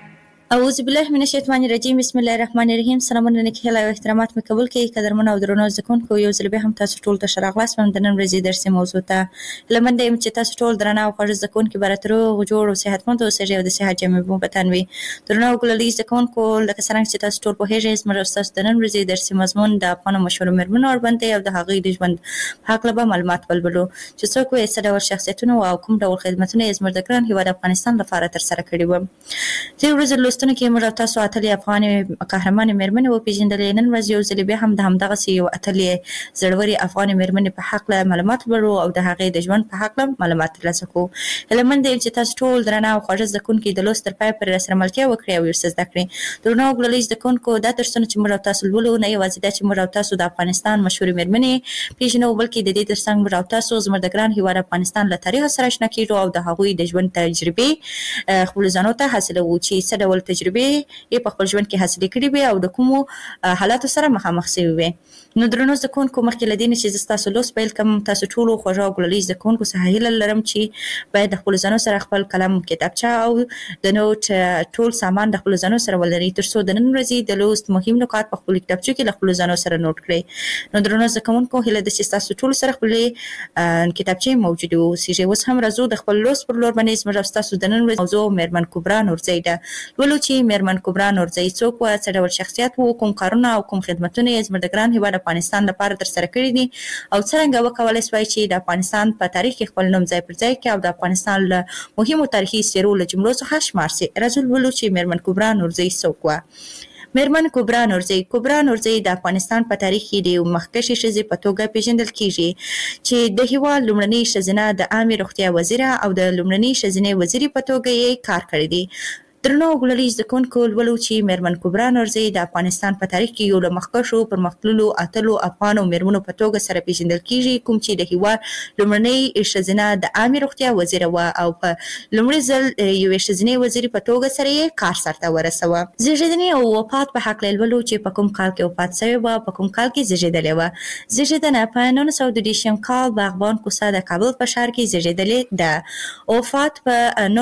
اعوذ بالله من الشیطان الرجیم بسم الله الرحمن الرحیم. سلامونه نیکی او احترامات مې قبول کړئ. قدرمن او درنو زدهکوونکو، یو ځل بیا هم تاسو ټول ته ښه راغلاست د نن ورځې درسي موضوع ته. هیله منده یم چې تاسو ټول درانه او خوږ زدهکوونکي به راته روغ جوړ او صحتمند اوسئ او د صحت جامې مو په تن وي. درنو او ګلالي زدهکوونکو، لکه څرنګه چې تاسو ټول پوهېږئ، زموږ ستاسو د نن ورځې درسي مضمون د افغانو مشهورو مېرمنو اړوند دی او د هغوی د ژوند په هکله به معلومات ولولو چې څوک وې، څه ډول شخصیتونه او کوم ډول خدمتونه یې زموږ د ګران هېواد افغانستان لپاره ترسره کړي وو. تېرې ورځې لوستنو کې موږ او تاسو اتلې افغانې قهرمانې مېرمنې وپېژندلې. نن ورځ یو ځل بیا هم د همدغسې یو اتلې زړورې افغانې مېرمنې په هکله معلومات ولرو او د هغې د ژوند په هکله معلومات ترلاسه کړو. هیله منده یم چې تاسو ټول درانه او خوږه زدهکوونکي د لوست تر پایه پورې راسره ملتیا وکړئ او ورسره زده کړئ. درنو او ګلالي زدهکوونکو، دا درسونه چې موږ او تاسو لولو، نه یوازې دا چې موږ او تاسو د افغانستان مشهورې مېرمنې پېژنو، بلکې د دې تر څنګ موږ او تاسو زموږ د ګران هېواد افغانستان له تاریخ سره اشنا کېږو او د هغوی د ژوند تجربې خپلو ځانو ته حاصلوو چې څه ډول تجربې یې په خپل ژوند کې حاصلې کړي وي او د کومو حالاتو سره مخامخ شوي وي. نو درنو زدهکوونکو، مخکې له دې نه چې زه ستاسو لوست پیل کړم، تاسو ټولو خوږو او ګلالي زدهکوونکو څخه هیله لرم چې باید د خپلو ځانو سره خپل قلم، کتابچه او د نوټ ټول سامان د خپلو ځانو سره ولرئ، تر څو د نن ورځې د لوست مهم نکات په خپلو کتابچو کې له خپلو ځانو سره نوټ کړئ. نو درنو زدهکوونکو، هیله ده چې ستاسو ټولو سره خپلې کتابچې موجودې واوسېږي. اوس هم راځو د خپل لوست پر لور باندې. زموږ او ستاسو د نن ورځې موضوع مېرمن کبرا نورزۍ ده. لولو چې مېرمن کبرا نورزۍ څوک وه، څه ډول شخصیت و، کوم کارونه او کوم خدمتونه یې زموږ د ګران هېواد افغانستان لپاره ترسره کړي دي او څرنګه وکولی سوای چې د افغانستان په تاریخ کې خپل نوم ځای پر ځای کړي او د افغانستان له مهمو تاریخي څېرو له جملو څخه شمار سي. راځو لولو چې مېرمن کبرا نورزۍ څوک وه. مېرمن کبرا نورزۍ. کبرا نورزۍ د افغانستان په تاریخ کې د مخکښې ښځې په توګه پېژندل کېږي چې د هېواد لومړنۍ ښځینه د عامې روغتیا وزیره او د لومړنۍ ښځینې وزیرې په توګه یې کار کړی دی. درنو او ګلالي زدهکوونکو، لولو چې مېرمن کبرا نورزۍ د افغانستان په تاریخ کې یو له مخکښو پرمختللو اتلو افغانو مېرمنو په توګه سره پېژندل کېږي، کوم چې د هېواد لومړنۍ ښځینه د عامې روغتیا وزیره وه او په لومړي ځل یوې ښځینې وزیرې په توګه سره یې کار سرته ورسوه. زېږېدنې او وفات په هکله لولو چې په کوم کال کې وفات شوې وه، په کوم کال کې زېږېدلې وه. زېږېدنه په 1930 کال باغبان کوڅه د کابل په ښار کې زېږېدلې ده. وفات په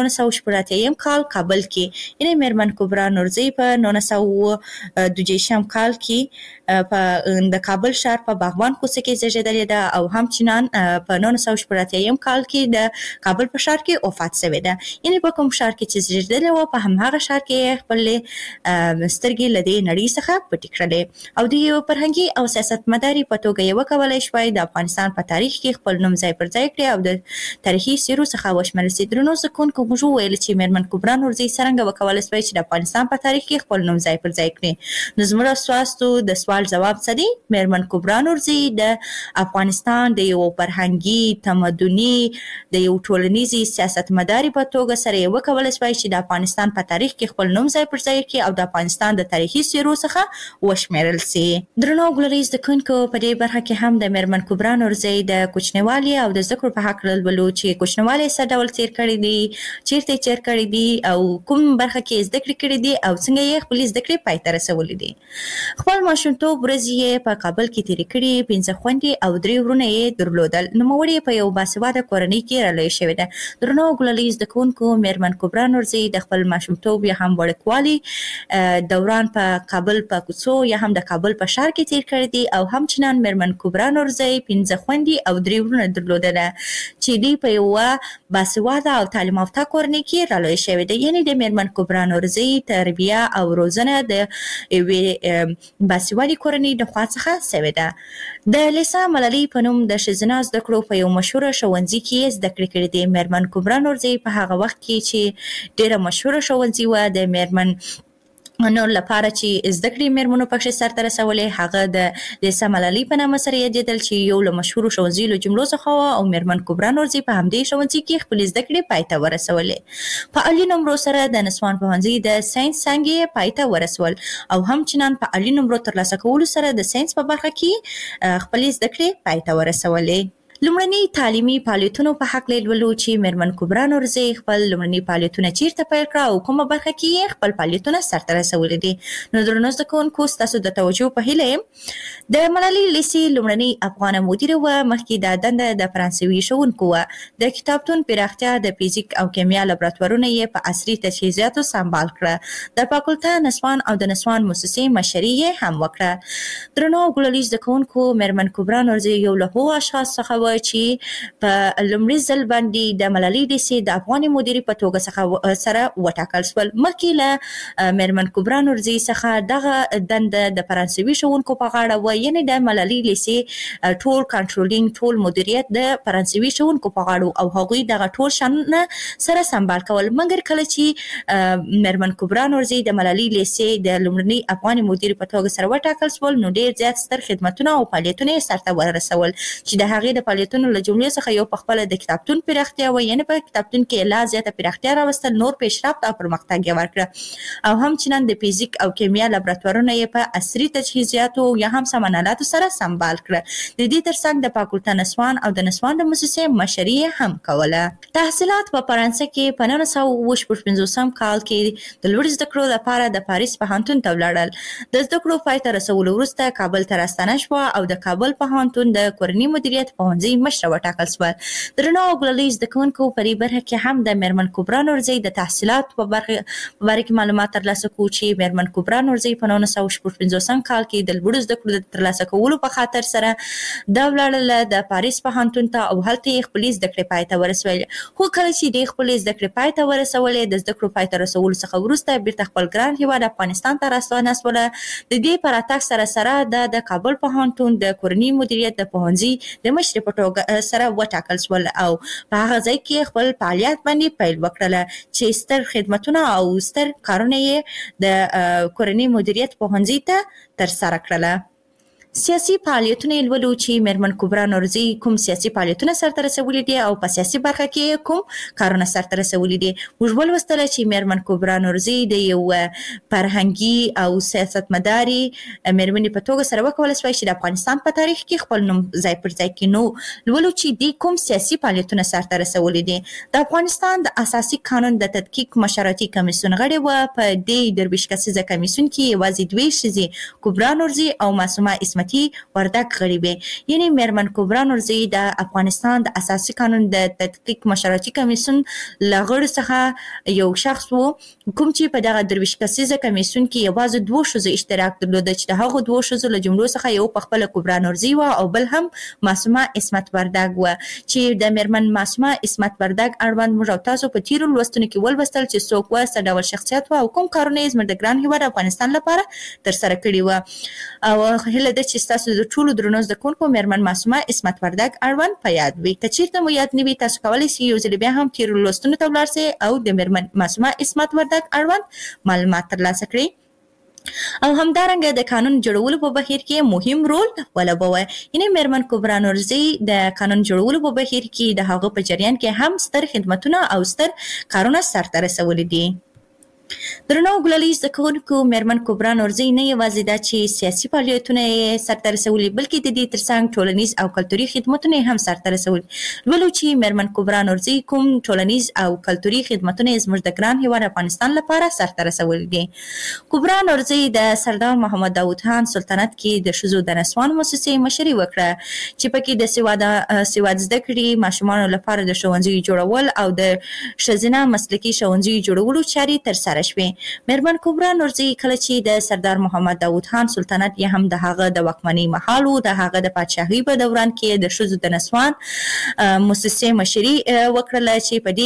1980 کال کابل کې، یعنې مېرمن کبرا نورزۍ په 1932 کال کې په د کابل ښار په باغبان کوڅه کې زېږېدلې ده او همچنان په 1980 کال کې د کابل په ښار کې وفات شوې ده. یعنې په کوم ښار کې چې زېږېدلې وه، په همهغه ښار کې خپلې سترګې له دې نړۍ څخه پټې کړلې او د یو فرهنګي او سیاستمدارې په توګه یې وکولی شوای د افغانستان په تاریخ کې خپل نوم ځای پر ځای کړي او د تاریخي څېرو څخه وشمېرل سي. درنو زدهکوونکو، موږ وویل چې مېرمن کبرا نورزۍ څرنګه وکولی سوای چې د افغانستان په تاریخ کې خپل نوم ځای پر ځای کړي. نو زموږ ستاسو د سوال جواب څه دی؟ مېرمن کبرا نورزۍ د افغانستان د یو فرهنګي، تمدني، د یو ټولنیزې سیاستمدارې په توګه سره یې وکولی سوای چې د افغانستان په تاریخ کې خپل نوم ځای پر ځای کړي او د افغانستان د تاریخي څېرو څخه وشمېرل سي. درنو ګلالي زدهکوونکو، په دې برخه کې هم د مېرمن کبرا نورزۍ د کوچنیوالي او د زده کړو په هکله لولو چې کوچنیوالی څه ډول تېر کړی دی، چېرته یې تېر کړی دی او کوم برخه کې زده کړې کړې دي او څنګه یې خپلې زده کړې پای ته رسولې دي. خپل ماشومتوب ورځې یې په کابل کې تېرې کړې. 5 خویندې او 3 وروڼه یې درلودل. نوموړې په یو باسواده کورنۍ کې رالویه شوې ده. درنو ګلالي زدهکوونکو، مېرمن کبرا نورزۍ د خپل ماشومتوب یا هم وړوکوالي دوران په کابل په کوڅو یا هم د کابل په ښار کې تېر کړی دی او همچنان مېرمن کبرا نورزۍ 5 خویندې او 3 وروڼه درلودله چې دوی په یوه باسواده او تعلیم یافته کورنۍ کې رالویه شوې ده. یعنې د مېرمن کبرا نورزۍ تربیه او روزنه د یوې باسوادې کورنۍ د خوا څخه شوې ده. د لیسا ملالۍ په نوم د ښځینه زده کړو په یو مشهوره ښوونځي کې زده کړې کړې دي. مېرمن کبرا نورزۍ په هغه وخت کې چې ډېره مشهوره ښوونځي وه د مېرمن نور لپاره چې زده کړې مېرمنو پکښې سرته رسولې، هغه د لیسا ملالۍ په نامه سره یادېدل چې یو له مشهورو ښوونځیو له جملو څخه وه او مېرمن کبرا نورزۍ په همدې ښوونځي کې خپلې زده کړې پای ته ورسولې. په عالي نمرو سره د نسوان پوهنځي د ساینس څانګې یې پای ته ورسول او همچنان په عالي نمرو ترلاسه کولو سره د ساینس په برخه کې خپلې زده کړې پای ته ورسولې. لومړني تعلیمي فعالیتونو په حق لولو چې میرمن کبرا نورزي خپل لومړني فعالیتونه چیرته پیل کړه او کومه برخه کې خپل فعالیتونه سرته رسولي دي. نو درنو زده کوونکو ستاسو د توجه په هیله د ملالۍ لیسې لومړني افغان مدیره و مخکې د دنده د فرانسوي ښوونکو و. د کتابتون پراختیا د فزیک او کیمیا لابراتوارونه یې په عصري تجهیزاتو سمبال کړه. د فاکولته نسوان او د نسوان موسسې مشري یې هم وکړه. درنو ګلالي زده کوونکو میرمن کبرا نورزي یو له هغو اشخاص څخه و چې په لومړي ځل باندې د ملالۍ لیسې د افغاني مدیرې په توګه څخه سره وټاکل شول. مخکې له میرمن کبرا نورزي څخه دغه دنده د فرانسوي ښوونکو په غاړه و، یعنې د ملالۍ لیسې ټول کنټرولینګ ټول مدیریت د فرانسوي ښوونکو په غاړه او هغوی دغه ټول شانونه سره سمبال کول. مګر کله چې میرمن کبرا نورزي د ملالۍ لیسې د لومړني افغاني مدیرې په توګه سره وټاکل شول، نو ډېر زیات ستر خدمتونه او فعالیتونه یې سرته ورسول چې د هغې د فعالیتونو له جملې څخه یو په خپله د کتابتون پراختیا و، یعنې په کتابتون کې لا زیاته پراختیا راوستل، نور پیشرفت او پرمختګ یې ورکړه او هم چنان د فزیک او کیمیا لابراتوارونه یې په عصري تجهیزاتو یا هم سمنالاتو سره سمبال کړه. د دې ترڅنګ د فاکولته نسوان او د نسوان د موسسې مشري هم کوله. تحصیلات په فرانسه کې په 1955 کال کې د لوړ زده کړو لپاره د پاریس پوهنتون ته ولاړل. د زده کړو پای ته رسولو وروسته کابل ته راستنه شوه او د کابل پوهنتون د کورني مدیریت پوهنځي مشره وټاکل شول. درنو ګلالي زده کوونکو په دې برخه کې هم د میرمن کبرا نورزي د تحصیلاتو په باره کې معلومات ترلاسه کوو چې میرمن کبرا نورزي په 1955 کال کې د لوړو زده کړو د ترلاسه کولو په خاطر سره دا ولاړله د پاریس پوهنتون ته او هلته یې خپلې زده کړې پای ته ورسولې. خو کله چې دې خپلې زده کړې پای ته ورسولې، د زده کړو پای ته رسولو څخه وروسته بیرته خپل ګران هیواد افغانستان ته راستنه شوله. د دې په راتګ سره د کابل پوهنتون د کورني مدیریت د پوهنځي د مشرې په توګه سره وټاکل شول او په هغه ځای کې خپل فعالیت باندې پیل وکړله چې ستر خدمتونه او ستر کارونه یې د کورني مدیریت پوهنځي ته ترسره کړله. سیاسي فعالیتونه لولو چې میرمن کبرا نورزي کوم سیاسي فعالیتونه سرته رسولي دي او په سیاسي برخه کې کوم کارونه سرته رسولي دي. موږ ولوستل چې میرمن کبرا نورزي د یو فرهنګي او سیاستمداري میرمنې په توګه سره وکولای شوای چې د افغانستان په تاریخ کې خپل نوم ځای پر ځای کړي. نو لولو چې د کوم سیاسي فعالیتونه سرته رسولي دي. د افغانستان د اساسي قانون د تدقیق مشورتي کمیسیون غړي و. په دې درویش کسیزه کمیسیون کې یوازې دوی ښځې کبرا نورزي او معصومه اسمت وردک غړي وي. یعنی میرمن کبرا نورزي د افغانستان د اساسي قانون د تدقیق مشورتي کمیسیون لغړ څخه یو شخص وو کوم چې په دغه درویش کسیزه کمیسیون کې یوازې دوه ښځو اشتراک درلود چې د هغو دوه ښځو له جملو څخه یو په خپل کبرا نورزي و او بل هم معصومه اسمت وردک و چې د میرمن معصومه اسمت وردک اړوند موږ او تاسو په تیرو لوستونو کې ولوستل چې څوک و، څه ډول شخصیت و او کوم کارونه یې زموږ د ګران هیواد افغانستان لپاره ترسره کړي و. او هیله ده چې تاسو د ټولو درنو زده کوونکو میرمن معصومه اسمت وردک اړوند په یاد وي. که چیرته مو یاد نه وي، تاسو کولی شئ یو ځل بیا هم تیرو لوستونو ته ولاړ شئ او د میرمن معصومه اسمت وردک اړوند معلومات ترلاسه کړئ. او همدارنګه د قانون جوړولو په بهیر کې مهم رول ولوبوي. یعنی میرمن کبرا نورزي د قانون جوړولو په بهیر کې د هغه په جریان کې هم ستر خدمتونه او ستر کارونه سرته رسولي دي. درنو ګلالي زده کوونکو میرمن کبرا نورزي نه یوازې دا چې سیاسي فعالیتونه یې سرته رسولي، بلکې د دې ترڅنګ ټولنیز او کلتوري خدمتونه یې هم سرته رسولي. لولو چې میرمن کبرا نورزي کوم ټولنیز او کلتوري خدمتونه یې زموږ د ګران هیواد افغانستان لپاره سرته رسولي دي. کبرا نورزي د سردار محمد داود خان سلطنت کې د ښځو د نسوان موسسې مشري وکړه چې پکې د سواد زده کړې ماشومانو لپاره د ښوونځیو جوړول او د ښځینه مسلکي ښوونځیو جوړولو چارې ترسره شوې. میرمن کبرا نورزي کله چې د سردار محمد داود خان سلطنت یې هم د هغه د واکمنۍ مهال و، د هغه د پادشاهۍ په دوران کې د ښځو د نسوان موسسې مشري وکړله چې په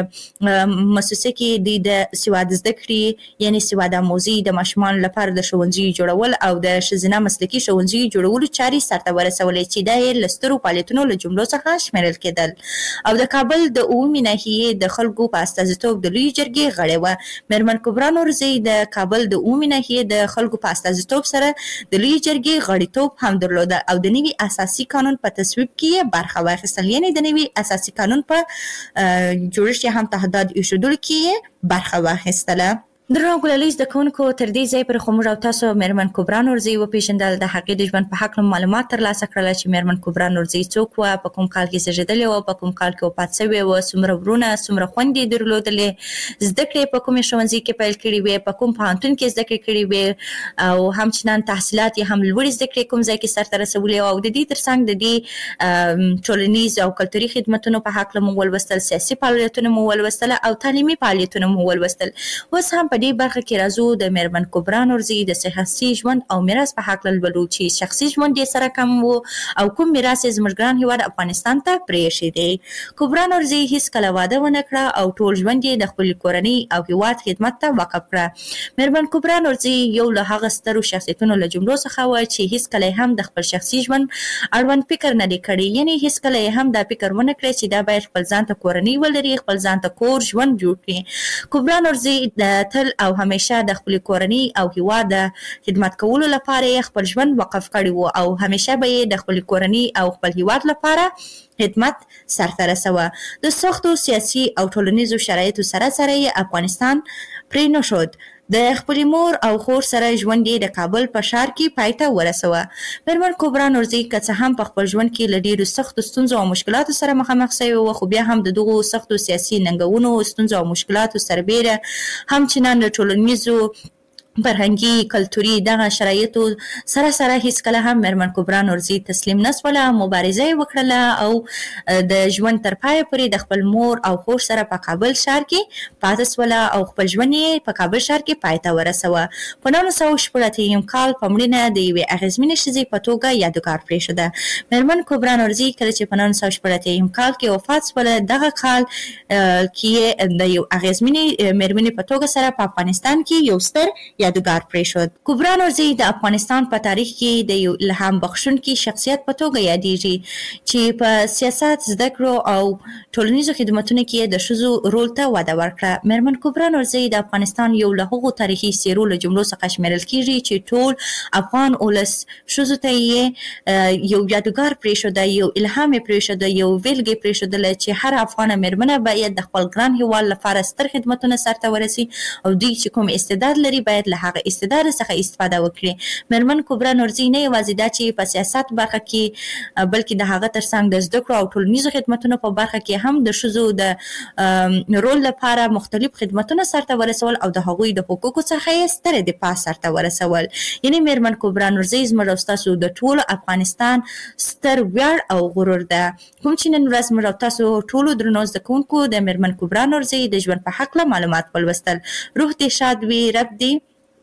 دې موسسه کې د سواد زده کړې یعنی سواد آموزي د ماشومانو لپاره د ښوونځیو جوړول او د ښځینه مسلکي ښوونځیو جوړولو چارې سرته ورسولې چې دا یې له سترو فعالیتونو له جملو څخه شمیرل کېدل. او د کابل د عمومي ناحیې د خلکو په استازیتوب د لویې جرګې غړې وه. میرمن کبرا نورزي د کابل د عمومي ناحیې د خلکو په استازیتوب سره د لویې جرګې غړیتوب هم درلوده او د نوي اساسي قانون په تصویب کې برخه واخیستل. یعنې د نوي اساسي قانون په جوړښت هم تهدید ایښودلو کې برخه واخیستله. درنو ګلالي زده کوونکو تر دې ځای پر خو موږ او تاسو مېرمن کبرا نورزي وپېژندل د هغې د ژوند په هکله معلومات ترلاسه کړل چې مېرمن کبرا نورزي څوک وه، په کوم کال کې زېږېدلې وه، په کوم کال کې وفات شوې وه، څومره ورونه څومره خویندې درلودلې، زده کړې په کومې ښوونځي کې پیل کړې وې، په کوم پوهنتون کې زده کړې کړې وې او همچنان تحصیلات یې هم لوړې زده کړې کوم ځای کې سرته رسولې وه او د دې ترڅنګ د دې ټولنیز او کلتوري خدمتونو په هکله مو ولوستل، سیاسي فعالیتونه مو ولوستل او تعلیمي فعالیتونه مو ولوستل. اوس هم په دې برخه کې راځو د مېرمن کبرا نورزي د شخصي ژوند او میراث په هکله لولو چې شخصي ژوند یې سره کم و او کوم میراث یې زموږ ګران هېواد افغانستان ته پرېښی دی. کبرا نورزي هېڅکله واده ونه کړه او ټول ژوند یې د خپلې کورنۍ او هېواد خدمت ته وقف کړه. مېرمن کبرا نورزي یو له هغه سترو شخصیتونو له جملو څخه وه چې هېڅکله هم د خپل شخصي ژوند اړوند فکر نه دی کړی، یعنې هېڅکله یې هم دا فکر ونه کړی چې دا باید خپل ځان ته کورنۍ ولري، خپل ځان ته کور ژوند جوړ کړي. کبرا نورزي تل او همیشه د خپلې کورنۍ او هېواد د خدمت کولو لپاره یې خپل ژوند وقف کړی و او همیشه به یې د خپلې کورنۍ او خپل هېواد لپاره خدمت سرته رسوه. د سختو سیاسي او ټولنیزو شرایطو سره سره یې افغانستان پرې نه شد. د خپلې مور او خور سره ژوند یې د کابل په ښار کې پای ته ورسوه. مېرمن کبرا نورزي که څه هم په خپل ژوند کې له ډېرو سختو ستونزو او مشکلاتو سره مخامخ شوې وه، خو بیا هم د دغو سختو سیاسي ننګونو، ستونزو او مشکلاتو سربیره همچنان د ټولنیزو فرهنګي کلتوري دغه شرایطو سره سره هېڅکله هم مېرمن کبرا نورزي تسلیم نه شوله، مبارزه یې وکړله او د ژوند تر پایه پورې د خپل مور او خور سره په کابل ښار کې پاتې شوله او خپل ژوند یې په کابل ښار کې پای ته ورسوه. په 1980 کال په مړینه د یوې اغېزمنې ښځې په توګه یادګار پرېښوده. مېرمن کبرا نورزي کله چې په 1980 کال کې وفات شوله، دغه کال کې د یو اغېزمنې مېرمنې په توګه سره په افغانستان کې یو ستر یادګار پرېښود. کبرا نورزي د افغانستان په تاریخ کې د یو الهام بخښونکي شخصیت په توګه یادېږي چې په سیاست، زده کړو او ټولنیزو خدمتونو کې د ښځو رول ته وده ورکړه. مېرمن کبرا نورزي د افغانستان یو له هغو تاریخي څېرو له جملو څخه شمېرل کېږي چې ټول افغان ولس ښځو ته یې یو یادګار پرېښوده، یو الهام یې پرېښوده، یو بېلګې پرېښودله چې هر افغانه مېرمنه باید د خپل ګران هېواد لپاره ستر خدمتونه سرته ورسي او دوی چې کوم استعداد لري باید له هغه استعداد څخه استفاده وکړي. مېرمن کبرا نورزي نه یوازې دا چې په سیاست برخه کې بلکې د هغه ترڅنګ د زده کړو او ټولنیزو خدمتونو په برخه کې هم د ښځو د رول لپاره مختلف خدمتونه سرته ورسول او د هغوی د حقوقو څخه یې ستره دفاع سرته ورسول. یعنې مېرمن کبرا نورزي زموږ او ستاسو د ټول افغانستان ستر ویاړ او غرور ده. کوم چې نن ورځ موږ او تاسو ټولو درنو زده کوونکو د مېرمن کبرا نورزي د ژوند په هکله معلومات ولوستل. روح دې شاد وي، رب دې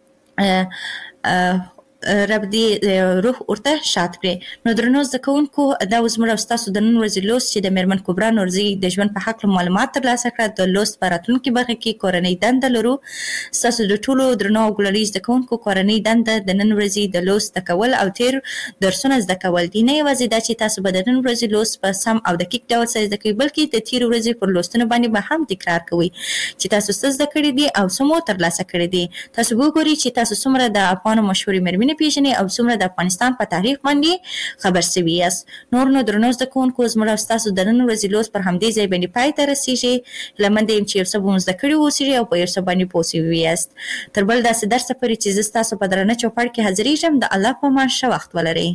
روح ورته شاد کړي. نو درنو زده کوونکو، دا اوس موږ او ستاسو د نن ورځې لوست چې د مېرمن کبرا نورزي د ژوند په هکله معلومات ترلاسه کړه. د لوست په راتلونکي برخه کې کورنۍ دنده لرو. ستاسو د ټولو درنو او ګلالي زده کوونکو کورنۍ دنده د نن ورځې د لوست زده کول او تیر درسونه زده کول دي. نه یوازې دا چې تاسو به د نن ورځې لوست په سم او دقیق ډول سره زده کوئ، بلکې د تیر ورځې پر لوستونو باندې به هم تکرار کوئ چې تاسو څه زده کړي دي او څه مو ترلاسه کړي دي. تاسو وګورئ چې تاسو څومره د افغانو مشهورې مېرمنې پېژنئ او څومره د افغانستان په تاریخ باندې خبر شوي یاست. نور نو درنو زده کوونکو، زموږ او ستاسو د نن ورځې لوست پر همدې ځای باندې پای ته رسېږي. هیله منده یم چې یو څه به مو زده کړي واوسېږي او په یو څه باندې پوه شوي یاست. تر بل داسې درسه پورې چې زه ستاسو په درانه چوپړ کې حاضرېږم، د الله په امان ښه وخت ولرئ.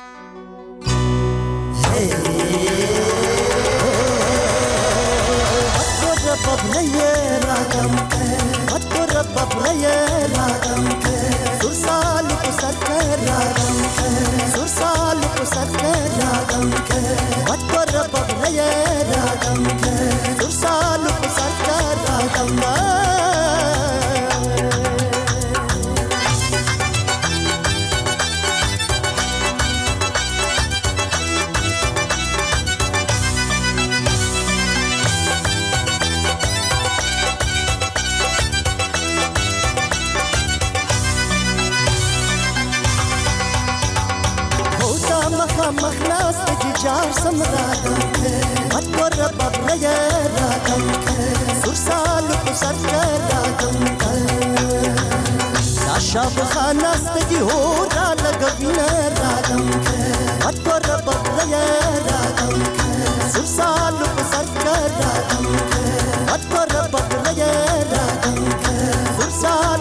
مخلاص تجار سمرادم مطور ببرية رادم سرسال وسر رادم ناشاب خاناس تجهورا لقبنا رادم مطور ببرية رادم سرسال وسر رادم مطور ببرية رادم سرسال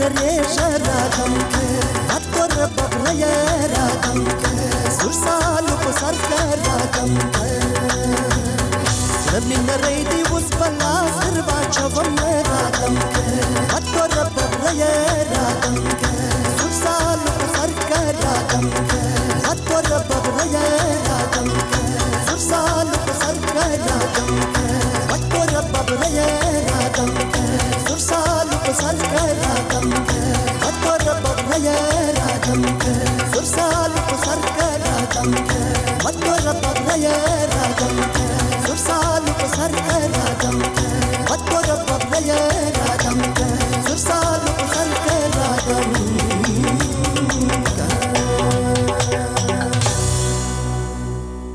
دریش رادم که اتور ببره رادم که زور سالو پسر رادم که زمین ریدی وز بلاز در باچوم رادم که اتور ببره رادم که زور سالو پسر رادم که اتور ببره رادم که زور سالو پسر رادم که اتور ببره رادم که زور سالو پسر رادم که اتور ببره رادم که زور سالو پسر رادم که اتور ببره رادم